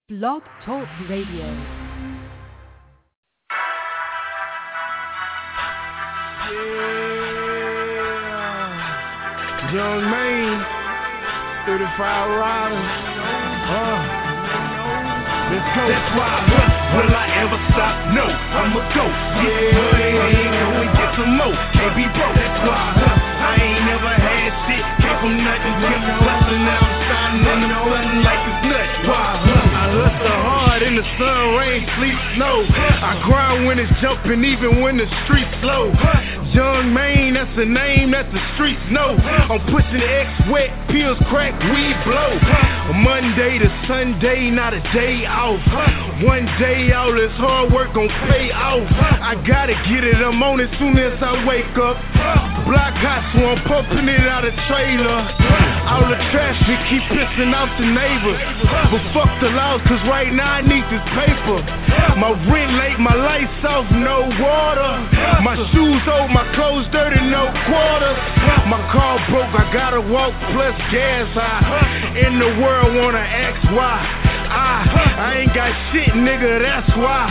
Blog Talk Radio. Young Maine, 35 riders. Let's go. That's why I hustle. Will I ever stop? No, I'ma go. Yeah, ain't going get some more. Can't be broke. That's why I hustle. I ain't never had shit. Came from nothing, kept hustling. Now I'm shining in the button like it's nuts. Why I hustle? I hustle hard in the sun, rain, sleet, snow. I grind when it's jumping, even when the streets slow. Young Maine, that's the name that the streets know. I'm pushing X wet, pills crack, weed blow. Monday to Sunday, not a day off. One day all this hard work gon' pay off. I gotta get it, I'm on it soon as I wake up. Block hot, so I'm pumping it out of trailer. All the trash we keep pissing off the neighbors. But fuck the laws, cause right now I need this paper. My rent late, my lights off, no water. My shoes old, my clothes dirty, no quarters. My car broke, I gotta walk plus gas high. In the world wanna ask why. I ain't got shit, nigga, that's why.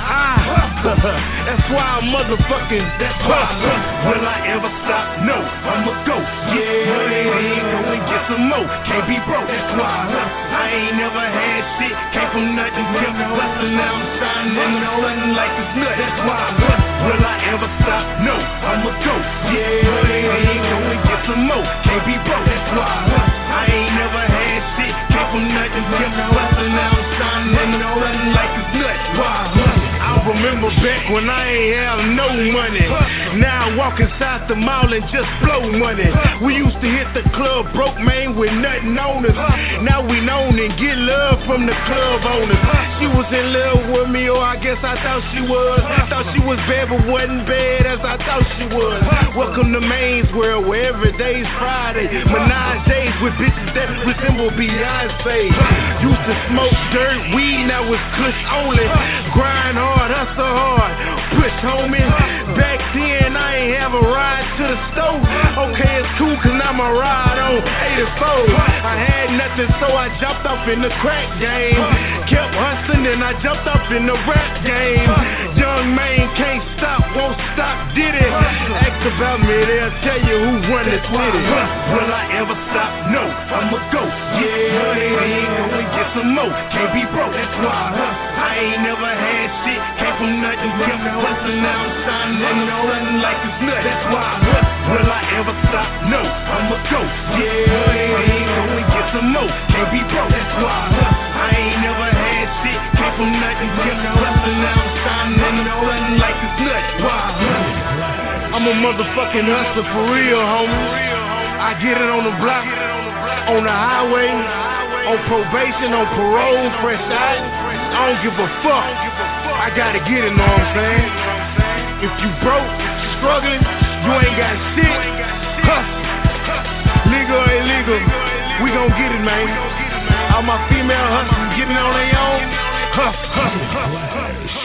That's why I'm motherfucking. That's why. Will I ever stop? No, I'ma go. Yeah, ain't going get some more. Can't be broke. That's why I ain't never had shit. Came from nothing, kept hustling. Now I'm shining in the button like it's nuts. That's why. Will I ever stop? No, I'ma go. Yeah, ain't going get some more. Can't be broke. That's why I ain't never had shit. Came from nothing, kept hustling. Now I'm shining in the button like it's nuts. Why? I remember back when I ain't have no money. Now I walk inside the mall and just blow money. We used to hit the club broke, man, with nothing on us. Now we known and get love from the club owners. She was in love with me, or I guess I thought she was. Thought she was bad, but wasn't bad as I thought she was. Welcome to Maine's world, where every day's Friday. Menage days with bitches that resemble Beyonce. Used to smoke dirt, weed, now it's kush only. Grind hard, hustle hard, push homie. Back then I ain't have a ride to the store. Okay, it's cool cause now my ride on 84. I had nothing so I jumped off in the crack game. Kept hustling and I jumped off in the rap game. Young Maine can't stop, won't stop, did it. Ask about me, they'll tell you who run the city. Will I ever stop? No, I'ma go. Yeah, ain't going get some more. Can't be broke. That's why I ain't never had shit. Came from nothing, kept hustling. Now I'm shining in the button like it's nuts. That's why. Will I ever stop? No, I'ma go. Yeah, ain't going get some more. Can't be broke. That's why I ain't never had shit. Came from nothing, kept hustling. Now I'm shining in the button like it's nuts. Why? I'm a motherfucking hustler for real, homie. I get it on the block, on the highway, on probation, on parole, fresh out. I don't give a fuck. I gotta get it, know what I'm saying? If you broke, struggling, you ain't got shit, hustle. Legal or illegal, we gon' get it, man. All my female hustlers getting on their own, hustle.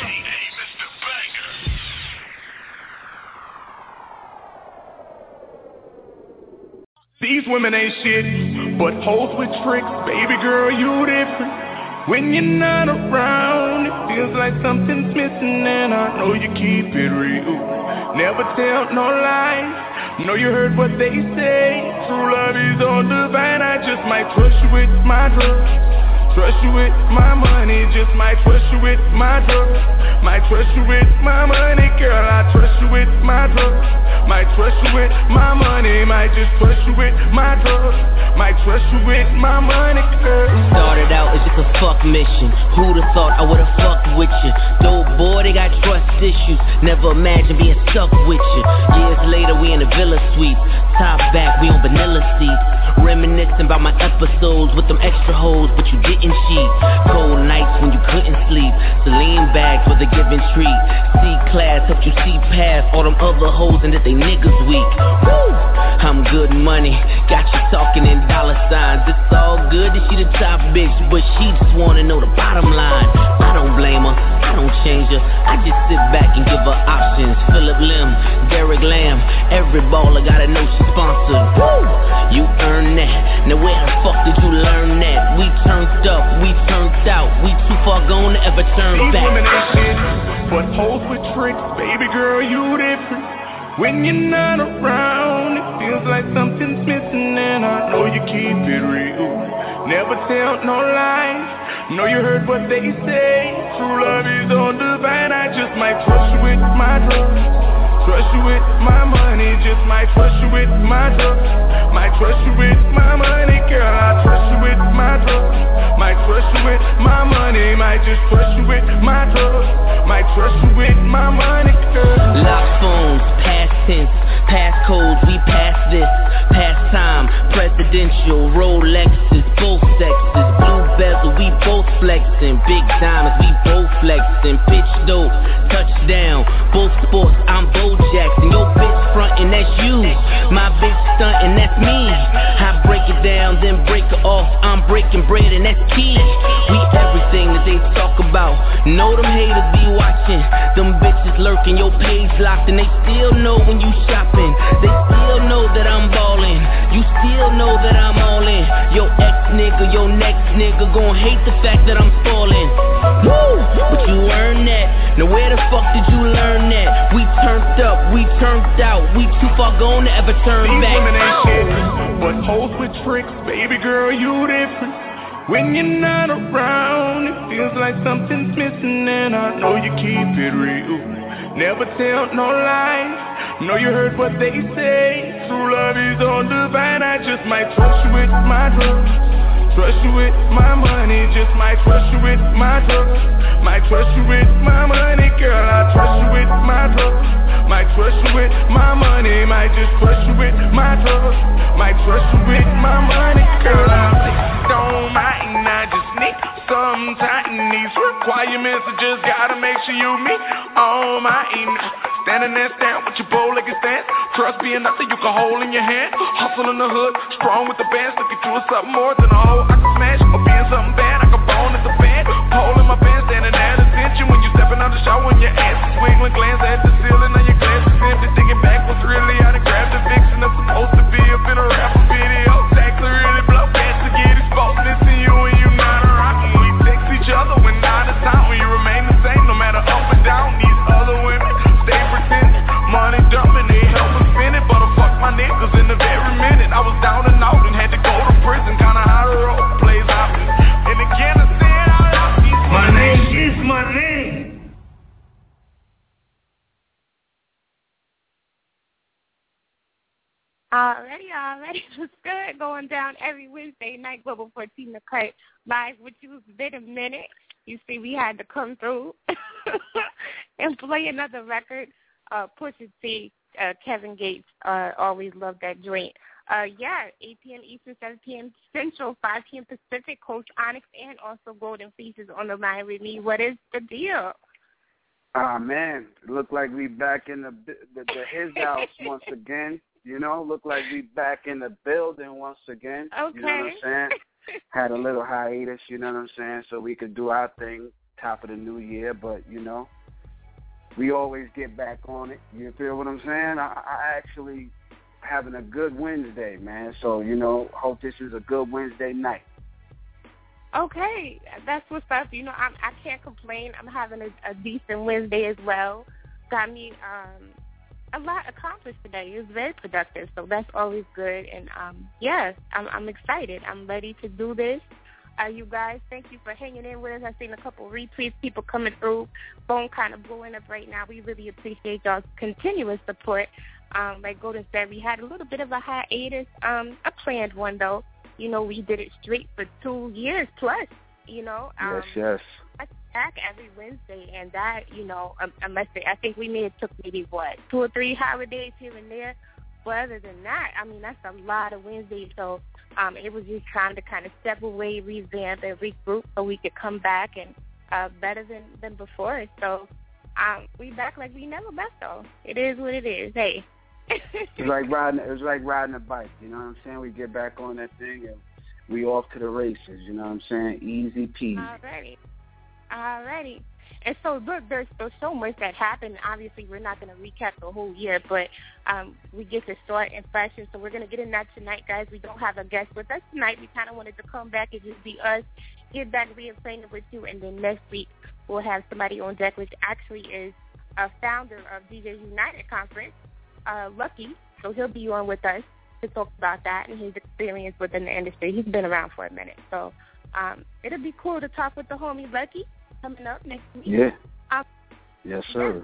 These women ain't shit, but hoes with tricks. Baby girl, you different. When you're not around, it feels like something's missing, and I know you keep it real. Never tell no lies. Know you heard what they say. True love is on the vine. I just might trust you with my drugs. Trust you with my money. Just might trust you with my drugs. Might trust you with my money, girl. I trust you with my drugs. Might trust you with my money, might just trust you with my drugs. Might trust you with my money, girl. Started out as just a fuck mission. Who'da thought I would've fucked with you? Dope boy, they got trust issues. Never imagined being stuck with you. Years later, we in the villa suite. Top back, we on vanilla seats. Reminiscing about my episodes with them extra hoes, but you didn't cheat. Cold nights when you couldn't sleep. Celine bags with a given treat. C-class helped you see past all them other hoes and that they niggas weak. Woo! I'm good money, got you talking in dollar signs. It's all good that she the top bitch, but she just wanna know the bottom line. I don't blame her, I don't change her. I just sit back and give her options. Philip Lim, Derek Lamb, every baller gotta know she's sponsored. Woo! You earn that. Now where the fuck did you learn that? We turned up, we turned out. far gone to ever turn These back. women ain't shit, but hoes with tricks. Baby girl, you different. When you're not around, it feels like something's missing, and I know you keep it real. Never tell no lies. Know you heard what they say. True love is on divine. I just might trust you with my drugs. Trust you with my money. Just might trust you with my drugs. Might trust you with my money, girl. I trust you with my drugs. Might trust you with my money. Might just trust you with my drugs. Might trust you with my money, girl. Lock phones, past tense, passcodes, we pass this. Past time, presidential, Rolexes, both sexes. Blue bezel, we both flexing. Big diamonds, we both flexing. Pitch dope, touchdown, both sports, I'm Bo Jackson. Your bitch frontin', that's you. My bitch stuntin', that's me. I break it down, then break it off. I'm breaking bread, and that's key. We everything that they talk about. Know them haters be watching. Them bitches lurking, your page locked, and they still know when you shopping. They still know that I'm ballin'. You still know that I'm all in. Your ex-nigga, your next nigga gon' hate the fact that I'm falling. Woo! But you earned that. Now where the fuck did you learn that? We turned up, we turned out. We too far gone to ever turn These back. women ain't shit, but hoes with tricks. Baby girl, you different. When you're not around, it feels like something's missing, and I know you keep it real. Never tell no lies. Know you heard what they say. True love is on divine. I just might trust you with my drugs. Trust you with my money. Just might trust you with my drugs. Might trust you with my money, girl. I trust you with my drugs. Might trust you with my money. Might just trust you with my drugs. Might trust you with my money, girl. I don't mind. I just need some time. These requirements. I just gotta make sure you meet all my emails. Standing there, stand with your bow-legged stance. Trust being nothing you can hold in your hand. Hustle in the hood, strong with the bands. Looking to something more than a hoe I can smash. Or being something bad, I can bone at the band. Pole in my pants, standing at attention. When you stepping out the shower and your ass is wiggling. Glance at the ceiling and your glasses empty. Thinking back what's really out and grab the vixen. That's supposed to be up in a rap video. Exactly really blow gas to get exposed. Missing you when you not around. When we text each other when not in town. When you remain the same no matter up or down. These other women stay pretending, money dumping, they help me spend it. But I fuck my niggas in the very minute. I was down and out and had to go to prison. Kinda how the road plays out. And again I said out loud, my name is my name. Already. It's good going down every Wednesday night. Global 14 The Cut live with you. It's been a minute. You see, we had to come through and play another record. Pusha T, Kevin Gates, always loved that joint. 8 p.m. Eastern, 7 p.m. Central, 5 p.m. Pacific. Coach Onyx and also Golden Faces on the line with me. What is the deal? Man, look like we back in the his house once again. You know, look like we back in the building once again. Okay. You know what I'm saying? Had a little hiatus, you know what I'm saying, so we could do our thing top of the new year, but, you know, we always get back on it. You feel what I'm saying? I actually having a good Wednesday, man, so, you know, hope this is a good Wednesday night. Okay, that's what's up. You know, I can't complain. I'm having a decent Wednesday as well. Got me a lot accomplished today. It was very productive, so that's always good. And, I'm excited. I'm ready to do this. You guys, thank you for hanging in with us. I've seen a couple retweets, people coming through, phone kind of blowing up right now. We really appreciate y'all's continuous support. Like Golden said, we had a little bit of a hiatus, a planned one, though. You know, we did it straight for 2 years plus, you know. Yes. I back every Wednesday, and that, you know, I think we may have took maybe, 2 or 3 holidays here and there. But other than that, I mean, that's a lot of Wednesdays. So it was just trying to kind of step away, revamp, and regroup so we could come back and better than before. So we back like we never left, though. It is what it is. Hey. It was like riding a bike, you know what I'm saying? We get back on that thing and we off to the races, you know what I'm saying? Easy peasy. Alrighty. And so, look, there's so much that happened. Obviously, we're not going to recap the whole year, but we get to start in fashion. So we're going to get in that tonight, guys. We don't have a guest with us tonight. We kind of wanted to come back and just be us get back reacquainted with you, and then next week we'll have somebody on deck, which actually is a founder of DJs United Conference, Lucky. So he'll be on with us to talk about that and his experience within the industry. He's been around for a minute. So it'll be cool to talk with the homie Lucky coming up next week. Yeah. Yes, sir.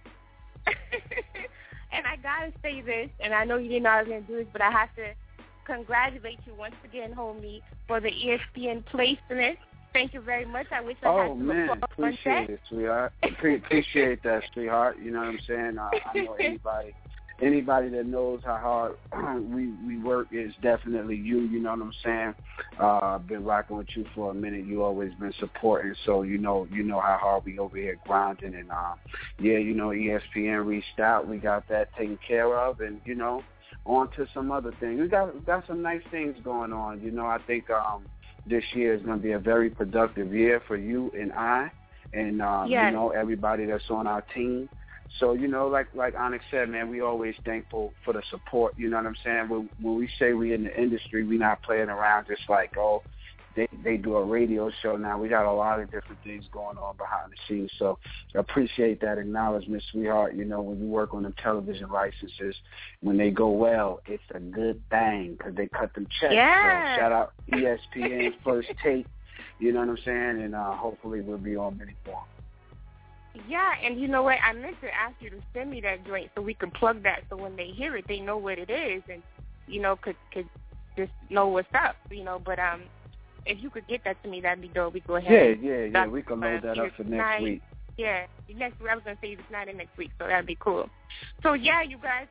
And I got to say this, and I know you didn't know I was going to do this, but I have to congratulate you once again, homie, for the ESPN placement. Thank you very much. I wish I had Oh, man. Appreciate it, sweetheart. Appreciate that, sweetheart. You know what I'm saying? I know anybody that knows how hard we work is definitely you. You know what I'm saying? I've been rocking with you for a minute. You always been supporting, so you know how hard we over here grinding. And yeah, you know, ESPN reached out. We got that taken care of, and you know, on to some other things. We got some nice things going on. You know, I think this year is going to be a very productive year for you and I, and yes. You know, everybody that's on our team. So, you know, like Onyx said, man, we always thankful for the support. You know what I'm saying? When we say we in the industry, we not playing around just like, oh, they do a radio show now. We got a lot of different things going on behind the scenes. So I appreciate that acknowledgement, sweetheart. You know, when you work on them television licenses, when they go well, it's a good thing because they cut them checks. Yeah. So shout out ESPN First Take. You know what I'm saying? And hopefully we'll be on many more. Yeah, and you know what? I meant to ask you to send me that joint so we can plug that so when they hear it, they know what it is and, you know, could just know what's up, you know. But if you could get that to me, that'd be dope. We go ahead. Yeah. We can load that up for next week. Yeah, next week. I was going to say it's not in next week, so that'd be cool. So, yeah, you guys,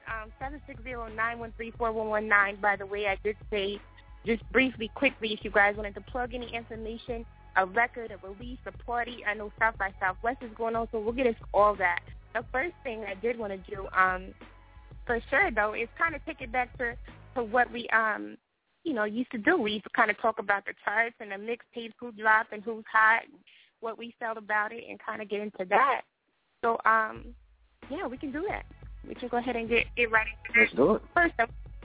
760-913-4119. By the way, I did say just briefly, quickly, if you guys wanted to plug any information, a record, a release, a party. I know South by Southwest is going on, so we'll get into all that. The first thing I did want to do, for sure, though, is kind of take it back to what we, you know, used to do. We used to kind of talk about the charts and the mixtapes, who dropped and who's hot, and what we felt about it, and kind of get into that. So, yeah, we can do that. We can go ahead and get right into that. Let's do it. First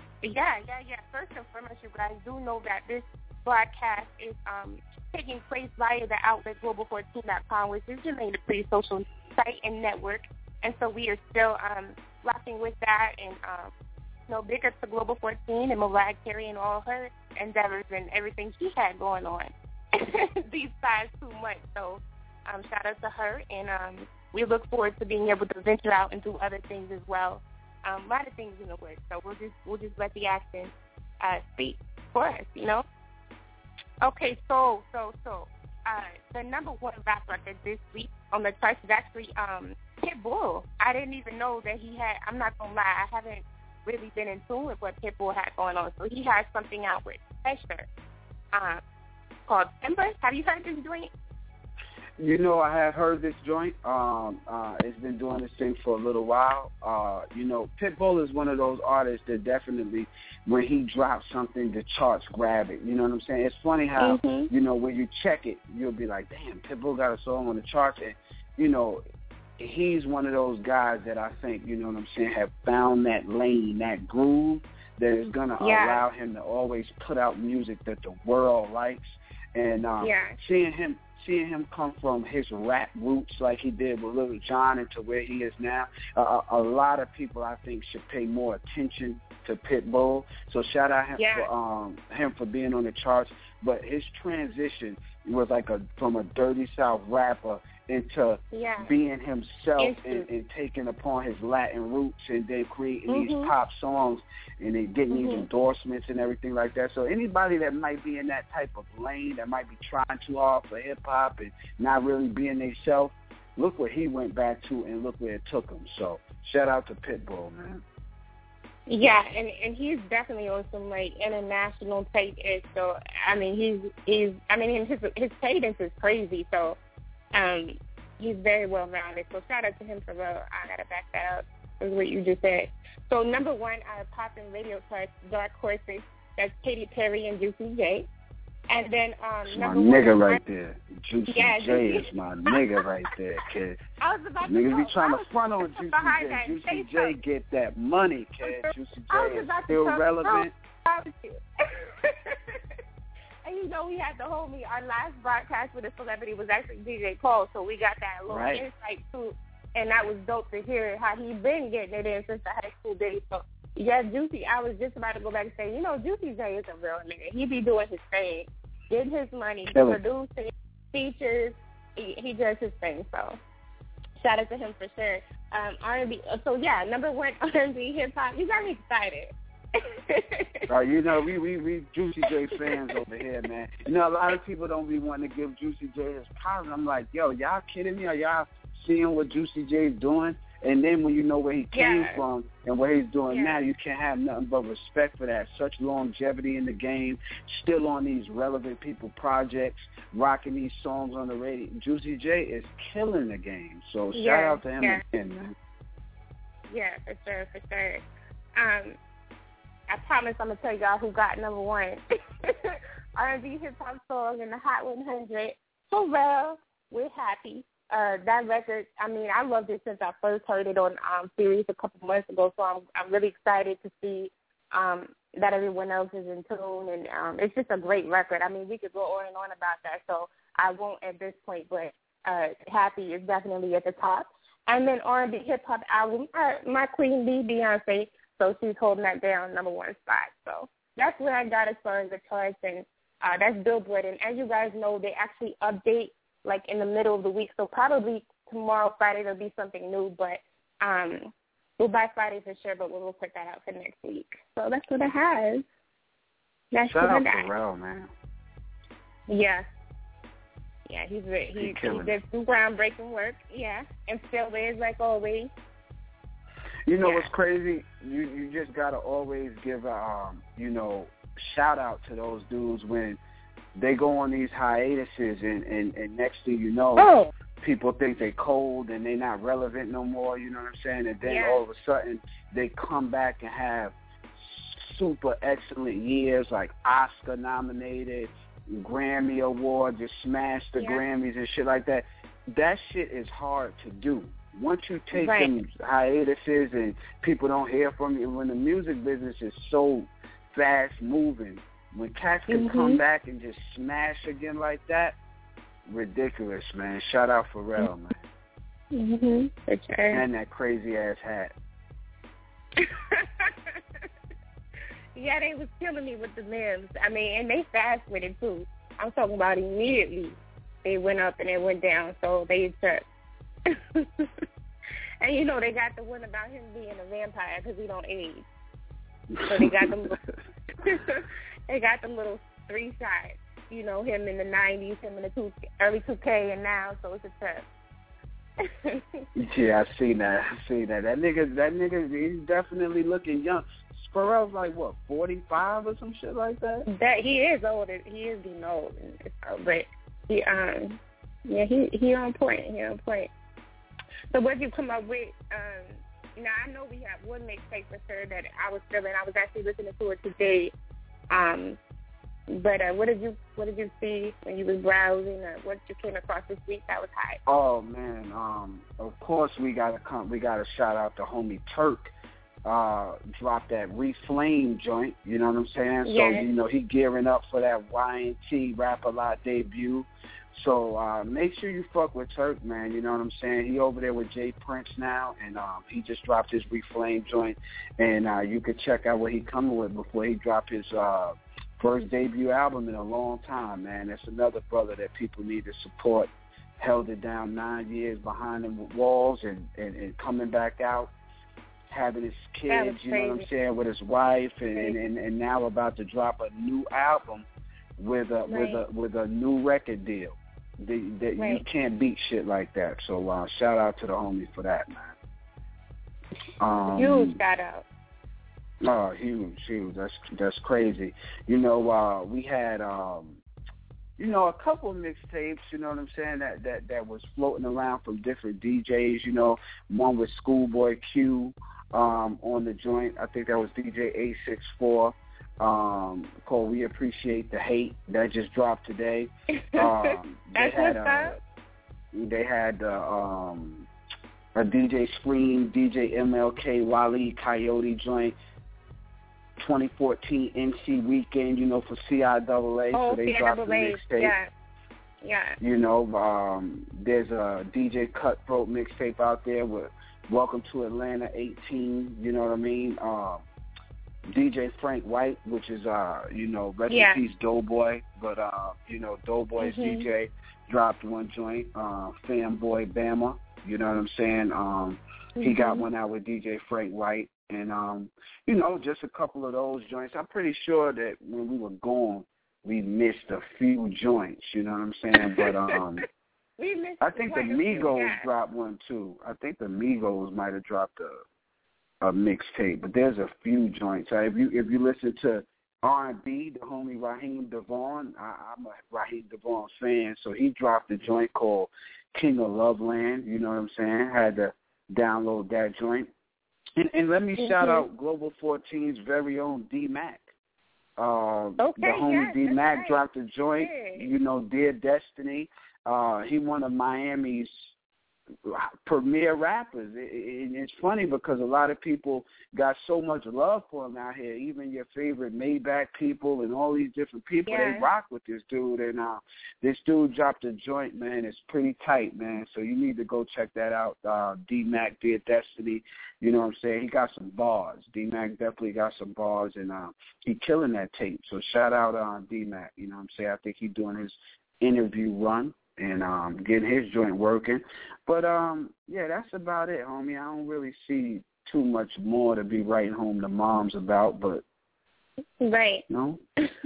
and foremost, you guys do know that this broadcast is taking place via the outlet Global14.com, which is Jermaine Dupri's social site and network. And so we are still rocking with that. And, you know, big up to Global 14 and Mariah Carey and all her endeavors and everything she had going on these past 2 months. So shout out to her. And we look forward to being able to venture out and do other things as well. A lot of things in the works. So we'll just let the action speak for us, you know. Okay, so the number one rap record this week on the charts is actually Pitbull. I didn't even know that he had. I'm not gonna lie, I haven't really been in tune with what Pitbull had going on. So he has something out with Pressure called Timber. Have you heard this joint? You know, I have heard this joint. It's been doing this thing for a little while. You know, Pitbull is one of those artists that definitely, when he drops something, the charts grab it. You know what I'm saying? It's funny how, you know, when you check it, you'll be like, damn, Pitbull got a song on the charts. And, you know, he's one of those guys that I think, you know what I'm saying, have found that lane, that groove that is going to allow him to always put out music that the world likes. And seeing him come from his rap roots like he did with Lil Jon into where he is now, a lot of people, I think, should pay more attention to Pitbull. So shout out him for being on the charts. But his transition was like from a Dirty South rapper into being himself and taking upon his Latin roots and then creating these pop songs and then getting these endorsements and everything like that. So anybody that might be in that type of lane, that might be trying too hard for hip-hop and not really being themselves, look where he went back to and look where it took him. So shout out to Pitbull, man. Yeah, and he's definitely on some like international type ish. So I mean, his cadence is crazy. So he's very well rounded. So shout out to him for real. I gotta back that up with what you just said. So number one, popping radio charts, Dark Horses. That's Katy Perry and Juicy J. And then number my nigga one, right there. Juicy J is my nigga right there, kid. I was about to niggas go. be trying to front on Juicy J. Juicy J get that money, kid. Juicy J is still relevant. And you know, we had the homie, our last broadcast with a celebrity was actually DJ Paul, so we got that little insight too. And that was dope to hear how he's been getting it in since the high school days. So, yeah, Juicy, I was just about to go back and say, you know, Juicy J is a real nigga. He be doing his thing, getting his money, producing, features. He does his thing, so shout out to him for sure. R&B, so yeah, number one R&B hip-hop. You got me excited. You know, we Juicy J fans over here, man. You know, a lot of people don't be wanting to give Juicy J his power. I'm like, yo, y'all kidding me? Are y'all seeing what Juicy J's doing? And then when you know where he came from and what he's doing now, you can't have nothing but respect for that. Such longevity in the game, still on these relevant people projects, rocking these songs on the radio. Juicy J is killing the game. So shout out to him again, man. Yeah, for sure. I promise I'm going to tell y'all who got number one. R&B hip-hop song in the Hot 100. Pharrell, We're Happy. That record, I mean, I loved it since I first heard it on Series a couple months ago, so I'm really excited to see that everyone else is in tune, and it's just a great record. I mean, we could go on and on about that, so I won't at this point, but Happy is definitely at the top. And then R&B hip-hop album, my queen bee, Beyonce, so she's holding that down, number one spot. So that's where I got as far as the charts, and that's Billboard. And as you guys know, they actually update like in the middle of the week, so probably tomorrow, Friday, there'll be something new, but we'll buy Friday for sure, but we'll put that out for next week. So that's what I have. That's shout out to Pharrell, man. Yeah, he did some groundbreaking work, and still is, like always. You know what's crazy? You just gotta always give a shout out to those dudes when they go on these hiatuses, and next thing you know, people think they cold and they not relevant no more. You know what I'm saying? And then all of a sudden they come back and have super excellent years, like Oscar nominated, Grammy Award, just smashed the Grammys and shit like that. That shit is hard to do. Once you take them hiatuses and people don't hear from you, when the music business is so fast moving, when cats can come back and just smash again like that, ridiculous, man. Shout out Pharrell, man. For sure. And that crazy ass hat. Yeah, they was killing me with the memes. I mean, and they fast with it too. I'm talking about immediately. They went up and they went down, so they took. And you know, they got the one about him being a vampire because he don't age. So they got them. They got them little 3 shots. You know, him in the 90s, him in the early 2K, and now, so it's a tough. Yeah, I seen that. That nigga, he's definitely looking young. Pharrell's like what, 45 or some shit like that? That he is old. He is getting old, but he he on point. He on point. So what did you come up with? Now I know we have one mixtape for sure that I was feeling. I was actually listening to it today. But what did you see when you was browsing? What you came across this week that was hot? Oh man, of course we gotta shout out to homie Turk. Dropped that Reflame joint. You know what I'm saying? Yes. So you know he gearing up for that YNT Rap-A-Lot debut. So make sure you fuck with Turk, man. You know what I'm saying? He over there with Jay Prince now, and he just dropped his Reflame joint, and you could check out what he coming with before he dropped his first debut album in a long time, man. That's another brother that people need to support. Held it down 9 years behind the walls and coming back out, having his kids, you know what I'm saying, with his wife, and now about to drop a new album with a new record deal. You can't beat shit like that. So shout out to the homie for that, man. Huge shout out. Oh, huge. That's crazy. You know, we had a couple of mixtapes, you know what I'm saying, that was floating around from different DJs, you know, one with Schoolboy Q on the joint. I think that was DJ A64. Called We Appreciate the Hate. That just dropped today. They had a DJ Scream, DJ MLK, Wale Coyote joint. 2014 NC weekend, you know, for CIAA. Oh, so they dropped the mixtape. Yeah. You know, there's a DJ Cutthroat mixtape out there with Welcome to Atlanta 18, you know what I mean? DJ Frank White, which is, you know, rest in peace Doughboy, but, you know, Doughboy's DJ dropped one joint, Fanboy Bama, you know what I'm saying? He got one out with DJ Frank White, and, you know, just a couple of those joints. I'm pretty sure that when we were gone, we missed a few joints, you know what I'm saying? But I think the Migos dropped one too. I think the Migos might have dropped a mixtape, but there's a few joints. If you listen to R&B, the homie Raheem DeVaughn, I'm a Raheem DeVaughn fan, so he dropped a joint called King of Loveland, you know what I'm saying? Had to download that joint. And let me shout out Global 14's very own D-Mac. The homie D-Mac dropped a joint, you know, Dear Destiny. He one of Miami's premier rappers. And it's funny because a lot of people got so much love for him out here. Even your favorite Maybach people and all these different people, they rock with this dude. And this dude dropped a joint, man. It's pretty tight, man. So you need to go check that out. D-Mac, Dear Destiny. You know what I'm saying? He got some bars. D-Mac definitely got some bars, and he killing that tape. So shout out D-Mac. You know what I'm saying? I think he's doing his interview run and getting his joint working. But, yeah, that's about it, homie. I don't really see too much more to be writing home to moms about, but. Right. No?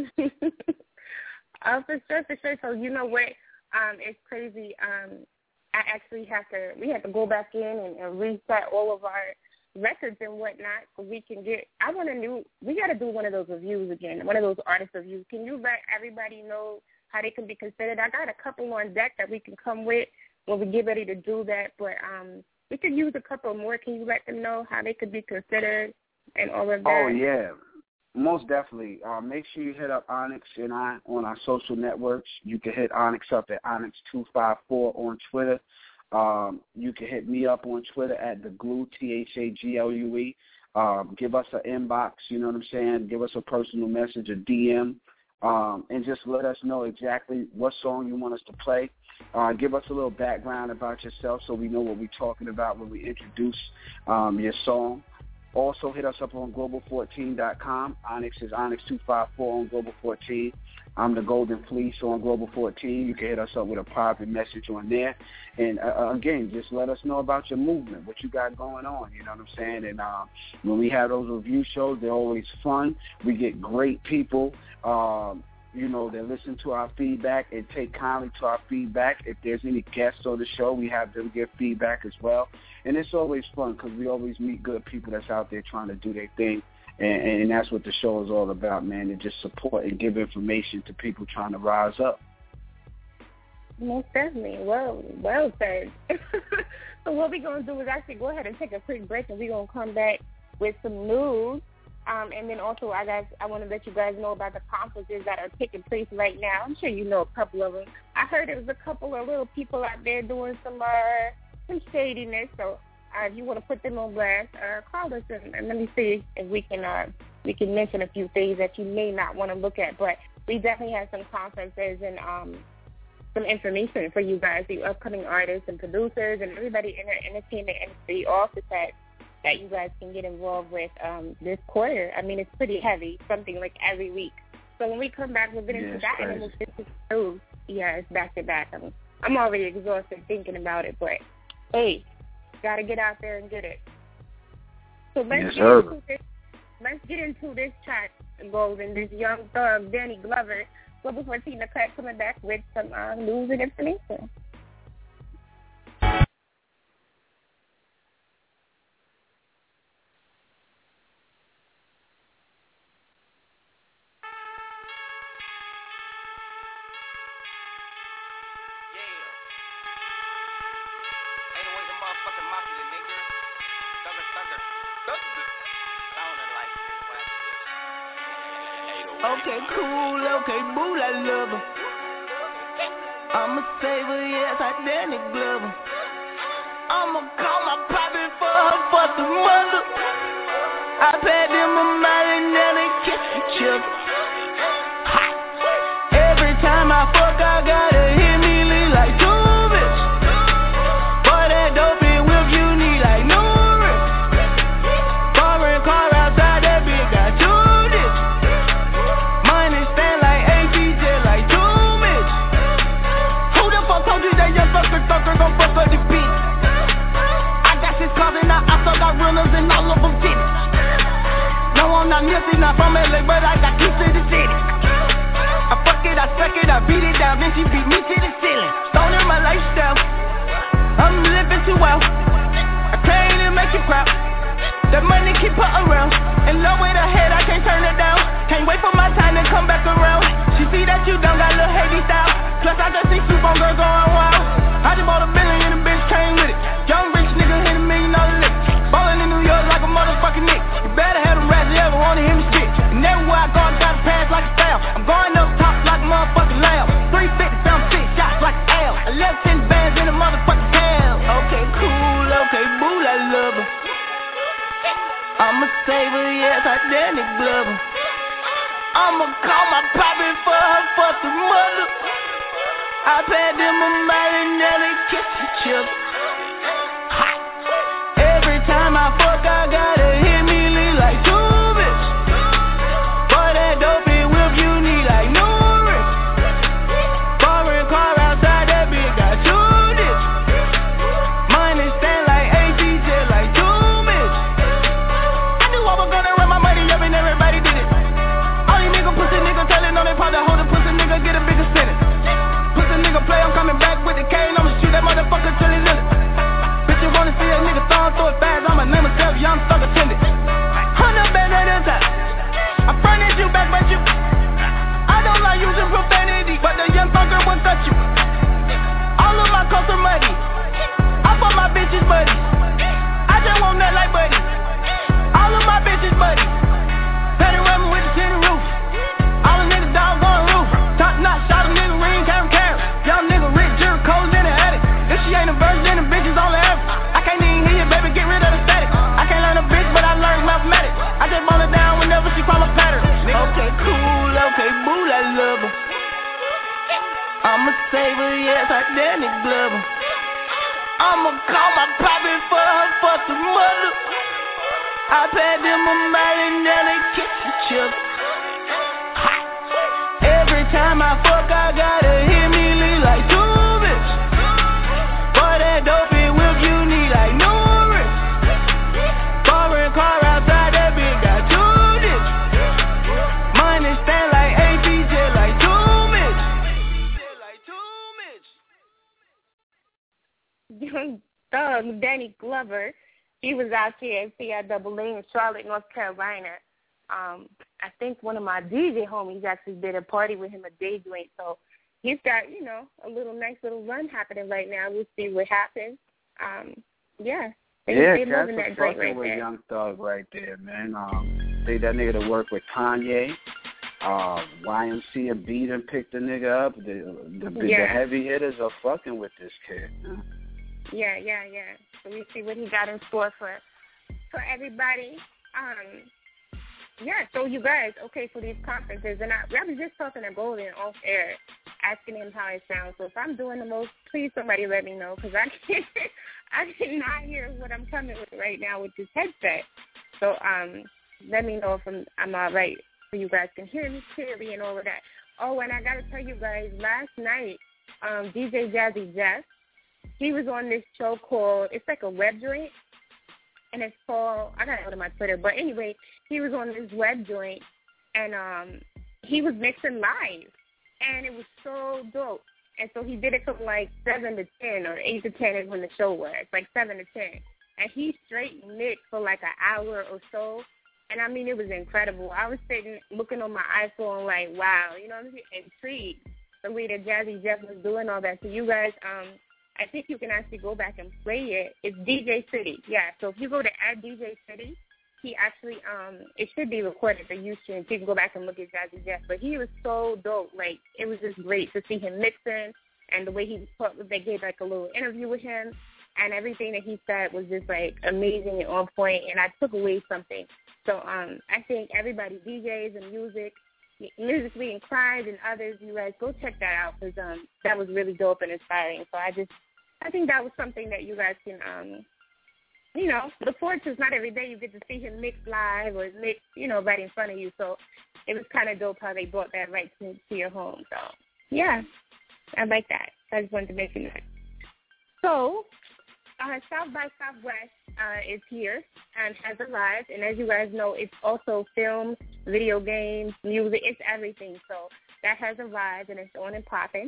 For sure. So you know what? It's crazy. I actually we have to go back in and reset all of our records and whatnot so we can get, we got to do one of those reviews again, one of those artist reviews. Can you let everybody know how they can be considered? I got a couple on deck that we can come with when we get ready to do that, but we could use a couple more. Can you let them know how they could be considered and all of that? Oh, yeah. Most definitely. Make sure you hit up Onyx and I on our social networks. You can hit Onyx up at Onyx254 on Twitter. You can hit me up on Twitter at TheGlue, THAGLUE. Give us an inbox, you know what I'm saying? Give us a personal message, a DM, and just let us know exactly what song you want us to play. Give us a little background about yourself so we know what we're talking about when we introduce your song. Also, hit us up on Global14.com. Onyx is Onyx254 on Global14. I'm the Golden Fleece on Global14. You can hit us up with a private message on there. And, again, just let us know about your movement, what you got going on, you know what I'm saying? And when we have those review shows, they're always fun. We get great people, you know, that listen to our feedback and take kindly to our feedback. If there's any guests on the show, we have them give feedback as well. And it's always fun because we always meet good people that's out there trying to do their thing. And that's what the show is all about, man, to just support and give information to people trying to rise up. Most definitely. Well said. So what we're going to do is actually go ahead and take a quick break, and we're going to come back with some news. And then also, I want to let you guys know about the conferences that are taking place right now. I'm sure you know a couple of them. I heard there was a couple of little people out there doing some shadiness. So if you want to put them on blast, call us and let me see if we can mention a few things that you may not want to look at. But we definitely have some conferences and some information for you guys, the upcoming artists and producers and everybody in the entertainment industry, all that you guys can get involved with this quarter. I mean, it's pretty heavy, something like every week. So when we come back, we'll get into that, and then we'll get to news. Yeah, it's back to back. I'm already exhausted thinking about it, but hey, got to get out there and get it. So let's get into this track, Golden, this young thug, Danny Glover. Global 14 The Cut coming back with some news and information. Okay, cool, okay, boo, I love her. I'm a saver, yes, I Danny Glover. I'ma call my poppy for her for some mother. I paid him a money, now they chips. Every time I fuck, I gotta hit me lean like two bitch. Boy, that dope and whip you need like new wrist. Foreign car outside, that bitch got two ditch. Money stand like ATJ like two bitch. Who the fuck told you that young fucker gon' fuck up the bitch? I got 6 cars and I also got runners and all of them titties. No, I'm not Nipsey, not from LA, but I got keys to the city. I fuck it, I suck it, I beat it down, then she beat me to the ceiling. Stone in my lifestyle, I'm living too well. I came to make you proud. That money keep her around. In love with her head, I can't turn it down. Can't wait for my time to come back around. She see that you done got a little heavy style. Plus I just see soup on girls going wild. I just bought a billion and the bitch came with it. Young rich nigga hit $1 million lick. Ballin' in New York like a motherfucking Nick. You better have them rats, you ever wanna hear me spit. And everywhere I go, I gotta pass like a style. I'm going up top like a motherfucking lamb. 350, found 6 shots like an L. I left 10 bands in the motherfucking tail. Okay, cool, okay, boo, I love her. I'ma save her, yes, I Danny Glover. I'ma call my poppy for her fucking mother. I paid them a million and they kiss the chips. Every time I fuck, I gotta hit me lean like two bitch. Boy, that dope and whip you need like new wrist. Foreign car outside, that bitch got two ditch. Money stand like ATJ like two bitch. I knew I was gonna run my money up and everybody did it. All these niggas pussy niggas telling on their part to hold a pussy nigga get a bigger sentence. Pussy nigga play, I'm coming back with the cane, I'ma shoot that motherfucker till he live it. Bitch, you wanna see a nigga throwing through it fast, I'ma name myself Young Thug Attendant. 100 bands at a time, I furnish you back, but you I don't like using profanity, but the Young Thugger won't touch you. All of my coats are muddy, I fuck my bitches buddy. I just want that like buddy. All of my bitches buddy. Better run me with the city roof. All the niggas down going roof. Top notch, shot a nigga ring, carry. Young nigga rich, jerk, cold in the attic. If she ain't a virgin, then the bitches on the average. I can't even hear you, baby, get rid of the static. I can't learn a bitch, but I learned mathematics. I just ball it down whenever she follow pattern. Okay, cool, okay, boo, I love her. I'ma save her, yes, I Danny Glover. I'ma call my poppy for her fucking mother. I paid them a million and they kiss the chips. Every time I fuck, I gotta hit me lean like two bitch. Boy, that dope and whip you need like new wrist. Foreign car outside, that bitch got two ditch. Money stand like ATJ like two bitch. Young Thug, Danny Glover, he was out here at CIAA in Charlotte, North Carolina. I think one of my DJ homies actually did a party with him, a day joint. So he's got, a nice little run happening right now. We'll see what happens. They're loving that joint right with there. Young Thug right there, man. Say that nigga to work with Kanye. YMC and Beat and picked the nigga up. The heavy hitters are fucking with this kid. Yeah. So we see what he got in store for everybody. So you guys, for these conferences, and I was just talking to Golden off air, asking him how it sounds. So if I'm doing the most, please somebody let me know, because I cannot hear what I'm coming with right now with this headset. So let me know if I'm all right, so you guys can hear me clearly and all of that. Oh, and I got to tell you guys, last night, DJ Jazzy Jeff, he was on this show called, it's like a web joint, and it's called, I got to go to my Twitter, but anyway, he was on this web joint, and he was mixing live, and it was so dope. And so he did it from like 7 to 10 or 8 to 10 is when the show was, like 7 to 10. And he straight mixed for like an hour or so. And I mean, it was incredible. I was sitting looking on my iPhone like, wow, you know what I'm saying? Intrigued the way that Jazzy Jeff was doing all that. So you guys, I think you can actually go back and play it. It's DJ City. Yeah, so if you go to @DJ City, he actually, it should be recorded for Ustream, so you can go back and look at Jazzy Jeff. But he was so dope. Like, it was just great to see him mixing, and the way he they gave like a little interview with him, and everything that he said was just like amazing and on point. And I took away something So I think everybody, DJs and musically inclined and others, you guys go check that out because that was really dope and inspiring. So I think that was something that you guys can, look forward to. It's not every day you get to see him mix live or mix, right in front of you. So it was kind of dope how they brought that right to your home. So, yeah, I like that. I just wanted to mention that. So, South by Southwest is here and has arrived. And as you guys know, it's also film, video games, music. It's everything. So that has arrived, and it's on and popping.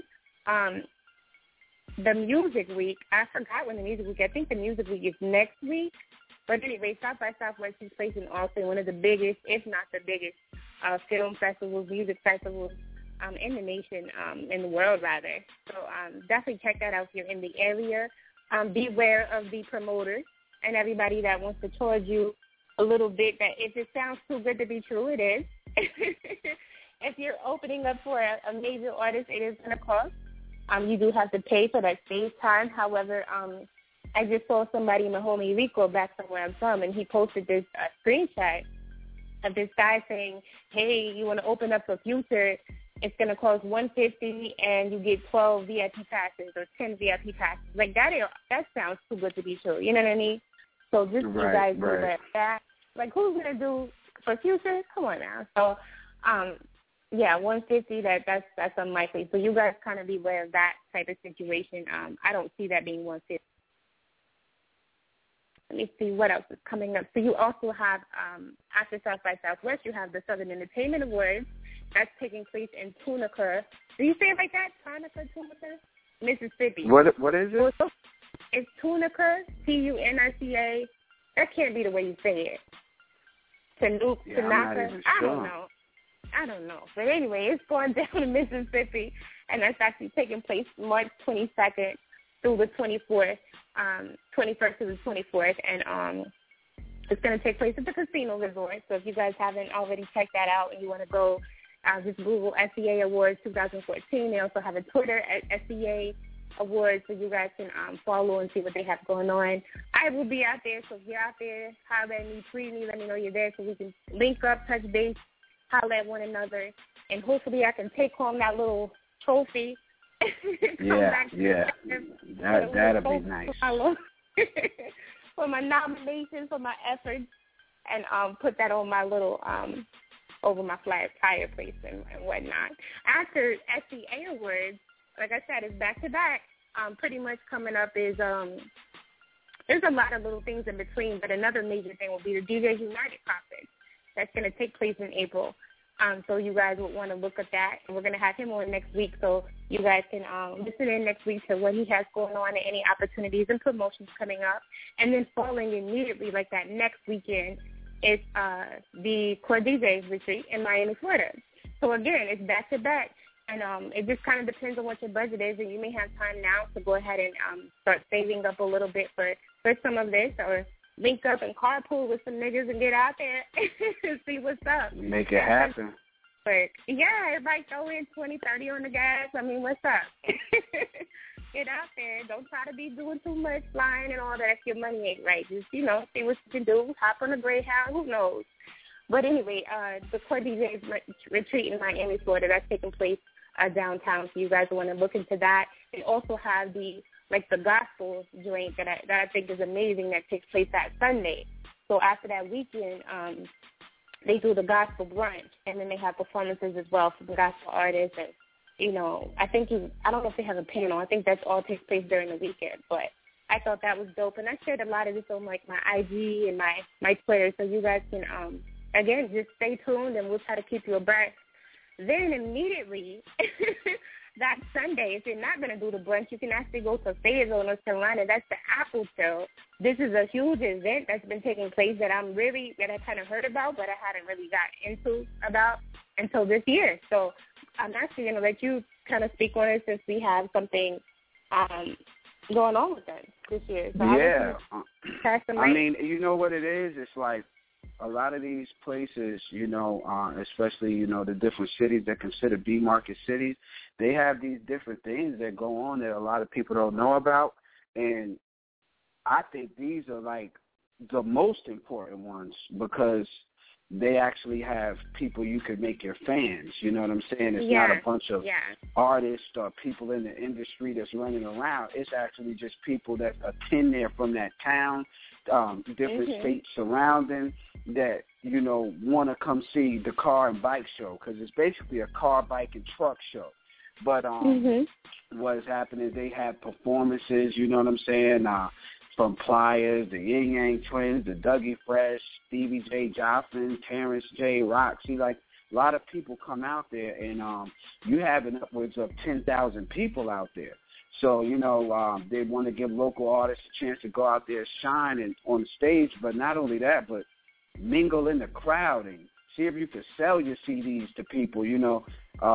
The Music Week, I forgot when the Music Week, I think the Music Week is next week. But anyway, South by Southwest is placed in Austin, one of the biggest, if not the biggest, film festivals, music festivals in the nation, in the world, rather. So definitely check that out if you're in the area. Beware of the promoters and everybody that wants to charge you a little bit. That if it sounds too good to be true, it is. If you're opening up for a major artist, it is going to cost. You do have to pay for that stage time. However, I just saw somebody, my homie Rico, back from where I'm from, and he posted this screenshot of this guy saying, hey, you want to open up for Future, it's going to cost $150 and you get 12 VIP passes or 10 VIP passes. Like, that sounds too good to be true. You know what I mean? So just you guys do that. Like, who's going to do for Future? Come on now. So, yeah, $150, that's unlikely. So you guys kind of beware of that type of situation. I don't see that being $150. Let me see what else is coming up. So you also have, after South by Southwest, you have the Southern Entertainment Awards. That's taking place in Tunica. Do you say it like that? Tunica, Mississippi. What is it? It's Tunica, Tunica. That can't be the way you say it. Tunica. I don't know. But anyway, it's going down to Mississippi, and that's actually taking place March 22nd through the 24th, 21st to the 24th, and it's going to take place at the Casino Resort. So if you guys haven't already checked that out and you want to go, just Google SEA Awards 2014. They also have a Twitter at SEA Awards, so you guys can follow and see what they have going on. I will be out there, so if you're out there, holler at me, tweet me, let me know you're there so we can link up, touch base, holler at one another, and hopefully I can take home that little trophy. That'll be nice. For my nomination, for my efforts, and put that on my little over my fireplace and whatnot. After SEA Awards, like I said, it's back to back. Pretty much coming up is there's a lot of little things in between, but another major thing will be the DJs United Conference. That's going to take place in April. So you guys would want to look at that. And we're going to have him on next week, so you guys can listen in next week to what he has going on and any opportunities and promotions coming up. And then following immediately, like that next weekend, is the Core DJs retreat in Miami, Florida. So again, it's back to back. And it just kind of depends on what your budget is, and you may have time now to go ahead and start saving up a little bit for some of this, or link up and carpool with some niggas and get out there and see what's up. Make it happen. But, yeah, everybody throw in 20, 30 on the gas. I mean, what's up? Get out there. Don't try to be doing too much flying and all that if your money ain't right. Just, see what you can do. Hop on a Greyhound. Who knows? But anyway, the Core DJs retreat in Miami, Florida, that's taking place downtown. So you guys want to look into that. They also have the gospel joint that I think is amazing that takes place that Sunday. So after that weekend, they do the gospel brunch, and then they have performances as well from gospel artists. And, I don't know if they have a panel. I think that's all takes place during the weekend. But I thought that was dope. And I shared a lot of this on, my IG and my Twitter. So you guys can, again, just stay tuned, and we'll try to keep you abreast. Then immediately, that Sunday, if you're not going to do the brunch, you can actually go to Fayetteville, North Carolina. That's the Apple Show. This is a huge event that's been taking place that I kind of heard about, but I hadn't really got into about until this year. So I'm actually going to let you kind of speak on it since we have something going on with us this year. So yeah. I mean, you know what it is? It's like a lot of these places, especially, the different cities that consider B-market cities, they have these different things that go on that a lot of people don't know about. And I think these are, the most important ones because they actually have people you could make your fans. You know what I'm saying? It's not a bunch of artists or people in the industry that's running around. It's actually just people that attend there from that town, different states surrounding that, you know, want to come see the car and bike show, because it's basically a car, bike, and truck show. But what's happening is they have performances, you know what I'm saying, from Pliers, the Yin Yang Twins, the Dougie Fresh, Stevie J. Joplin, Terrence J. Roxy. Like, a lot of people come out there, and you having upwards of 10,000 people out there. So, you know, they want to give local artists a chance to go out there, shine and on the stage, but not only that, but mingle in the crowd and see if you can sell your CDs to people, you know.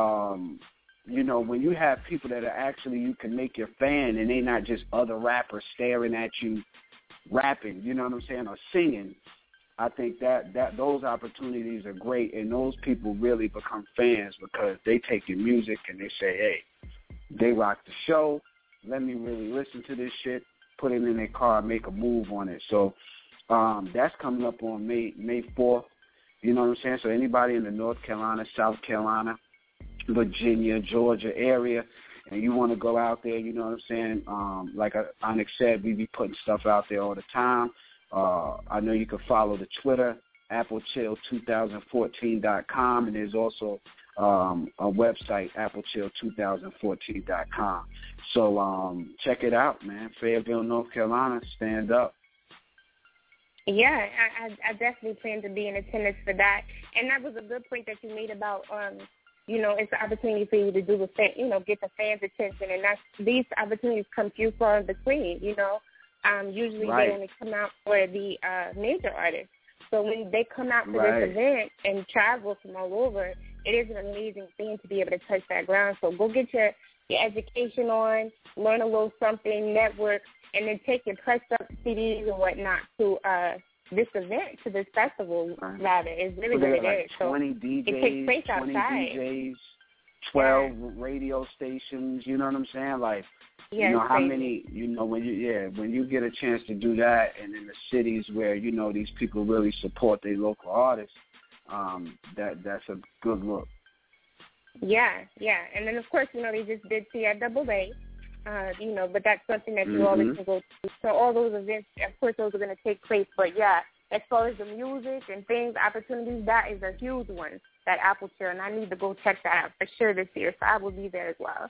You know, when you have people that are actually you can make your fan and they not just other rappers staring at you rapping, you know what I'm saying, or singing, I think that those opportunities are great, and those people really become fans because they take your music and they say, hey, they rock the show, let me really listen to this shit, put it in their car, make a move on it. So that's coming up on May 4th, you know what I'm saying? So anybody in the North Carolina, South Carolina, Virginia, Georgia area, and you want to go out there, you know what I'm saying? Like Onyx said, we be putting stuff out there all the time. I know you can follow the Twitter, applechill2014.com, and there's also a website, applechill2014.com. So check it out, man. Fayetteville, North Carolina, stand up. Yeah, I definitely plan to be in attendance for that. And that was a good point that you made about you know, it's an opportunity for you to do get the fans' attention, and these opportunities come few far in between. You know, usually they only come out for the major artists. So when they come out for this event and travel from all over, it is an amazing thing to be able to touch that ground. So go get your education on, learn a little something, network, and then take your pressed up CDs and whatnot to this event, to this festival, rather. It's really what it is. 20 DJs, it takes place 20 outside. DJs, 12 radio stations, you know what I'm saying? Like, you know how many, you know, when you get a chance to do that, and in the cities where, you know, these people really support their local artists, that's a good look. Yeah. And then, of course, you know, they just did CIAA. You know, but that's something that you always can go to. So all those events, of course, those are going to take place. But, yeah, as far as the music and things, opportunities, that is a huge one, that Apple Chill. And I need to go check that out for sure this year. So I will be there as well.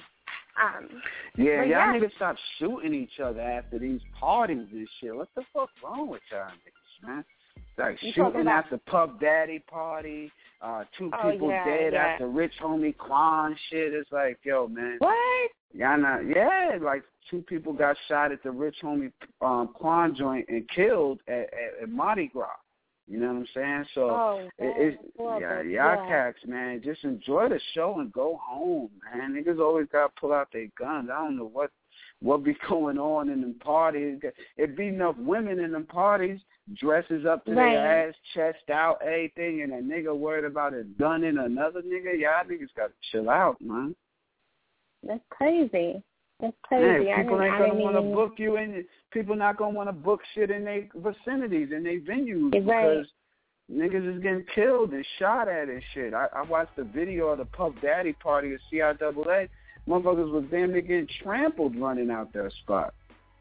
Y'all need to stop shooting each other after these parties and shit. What the fuck wrong with y'all niggas, man? Like shooting at the Puff Daddy party, two people dead after Rich Homie Quan shit. It's like, yo, man. What? Y'all not, like 2 people got shot at the Rich Homie Quan joint and killed at Mardi Gras. You know what I'm saying? So y'all cats, man, just enjoy the show and go home, man. Niggas always gotta pull out their guns. I don't know what be going on in them parties. It be enough women in them parties, dresses up to their ass, chest out, everything, and a nigga worried about a gun in another nigga. Y'all niggas gotta chill out, man. That's crazy. That's crazy. Yeah, people ain't gonna want to book you in. People not gonna want to book shit in their vicinities, in their venues, because niggas is getting killed and shot at and shit. I watched the video of the Puff Daddy party at CIAA. Motherfuckers was damn near getting trampled running out that spot.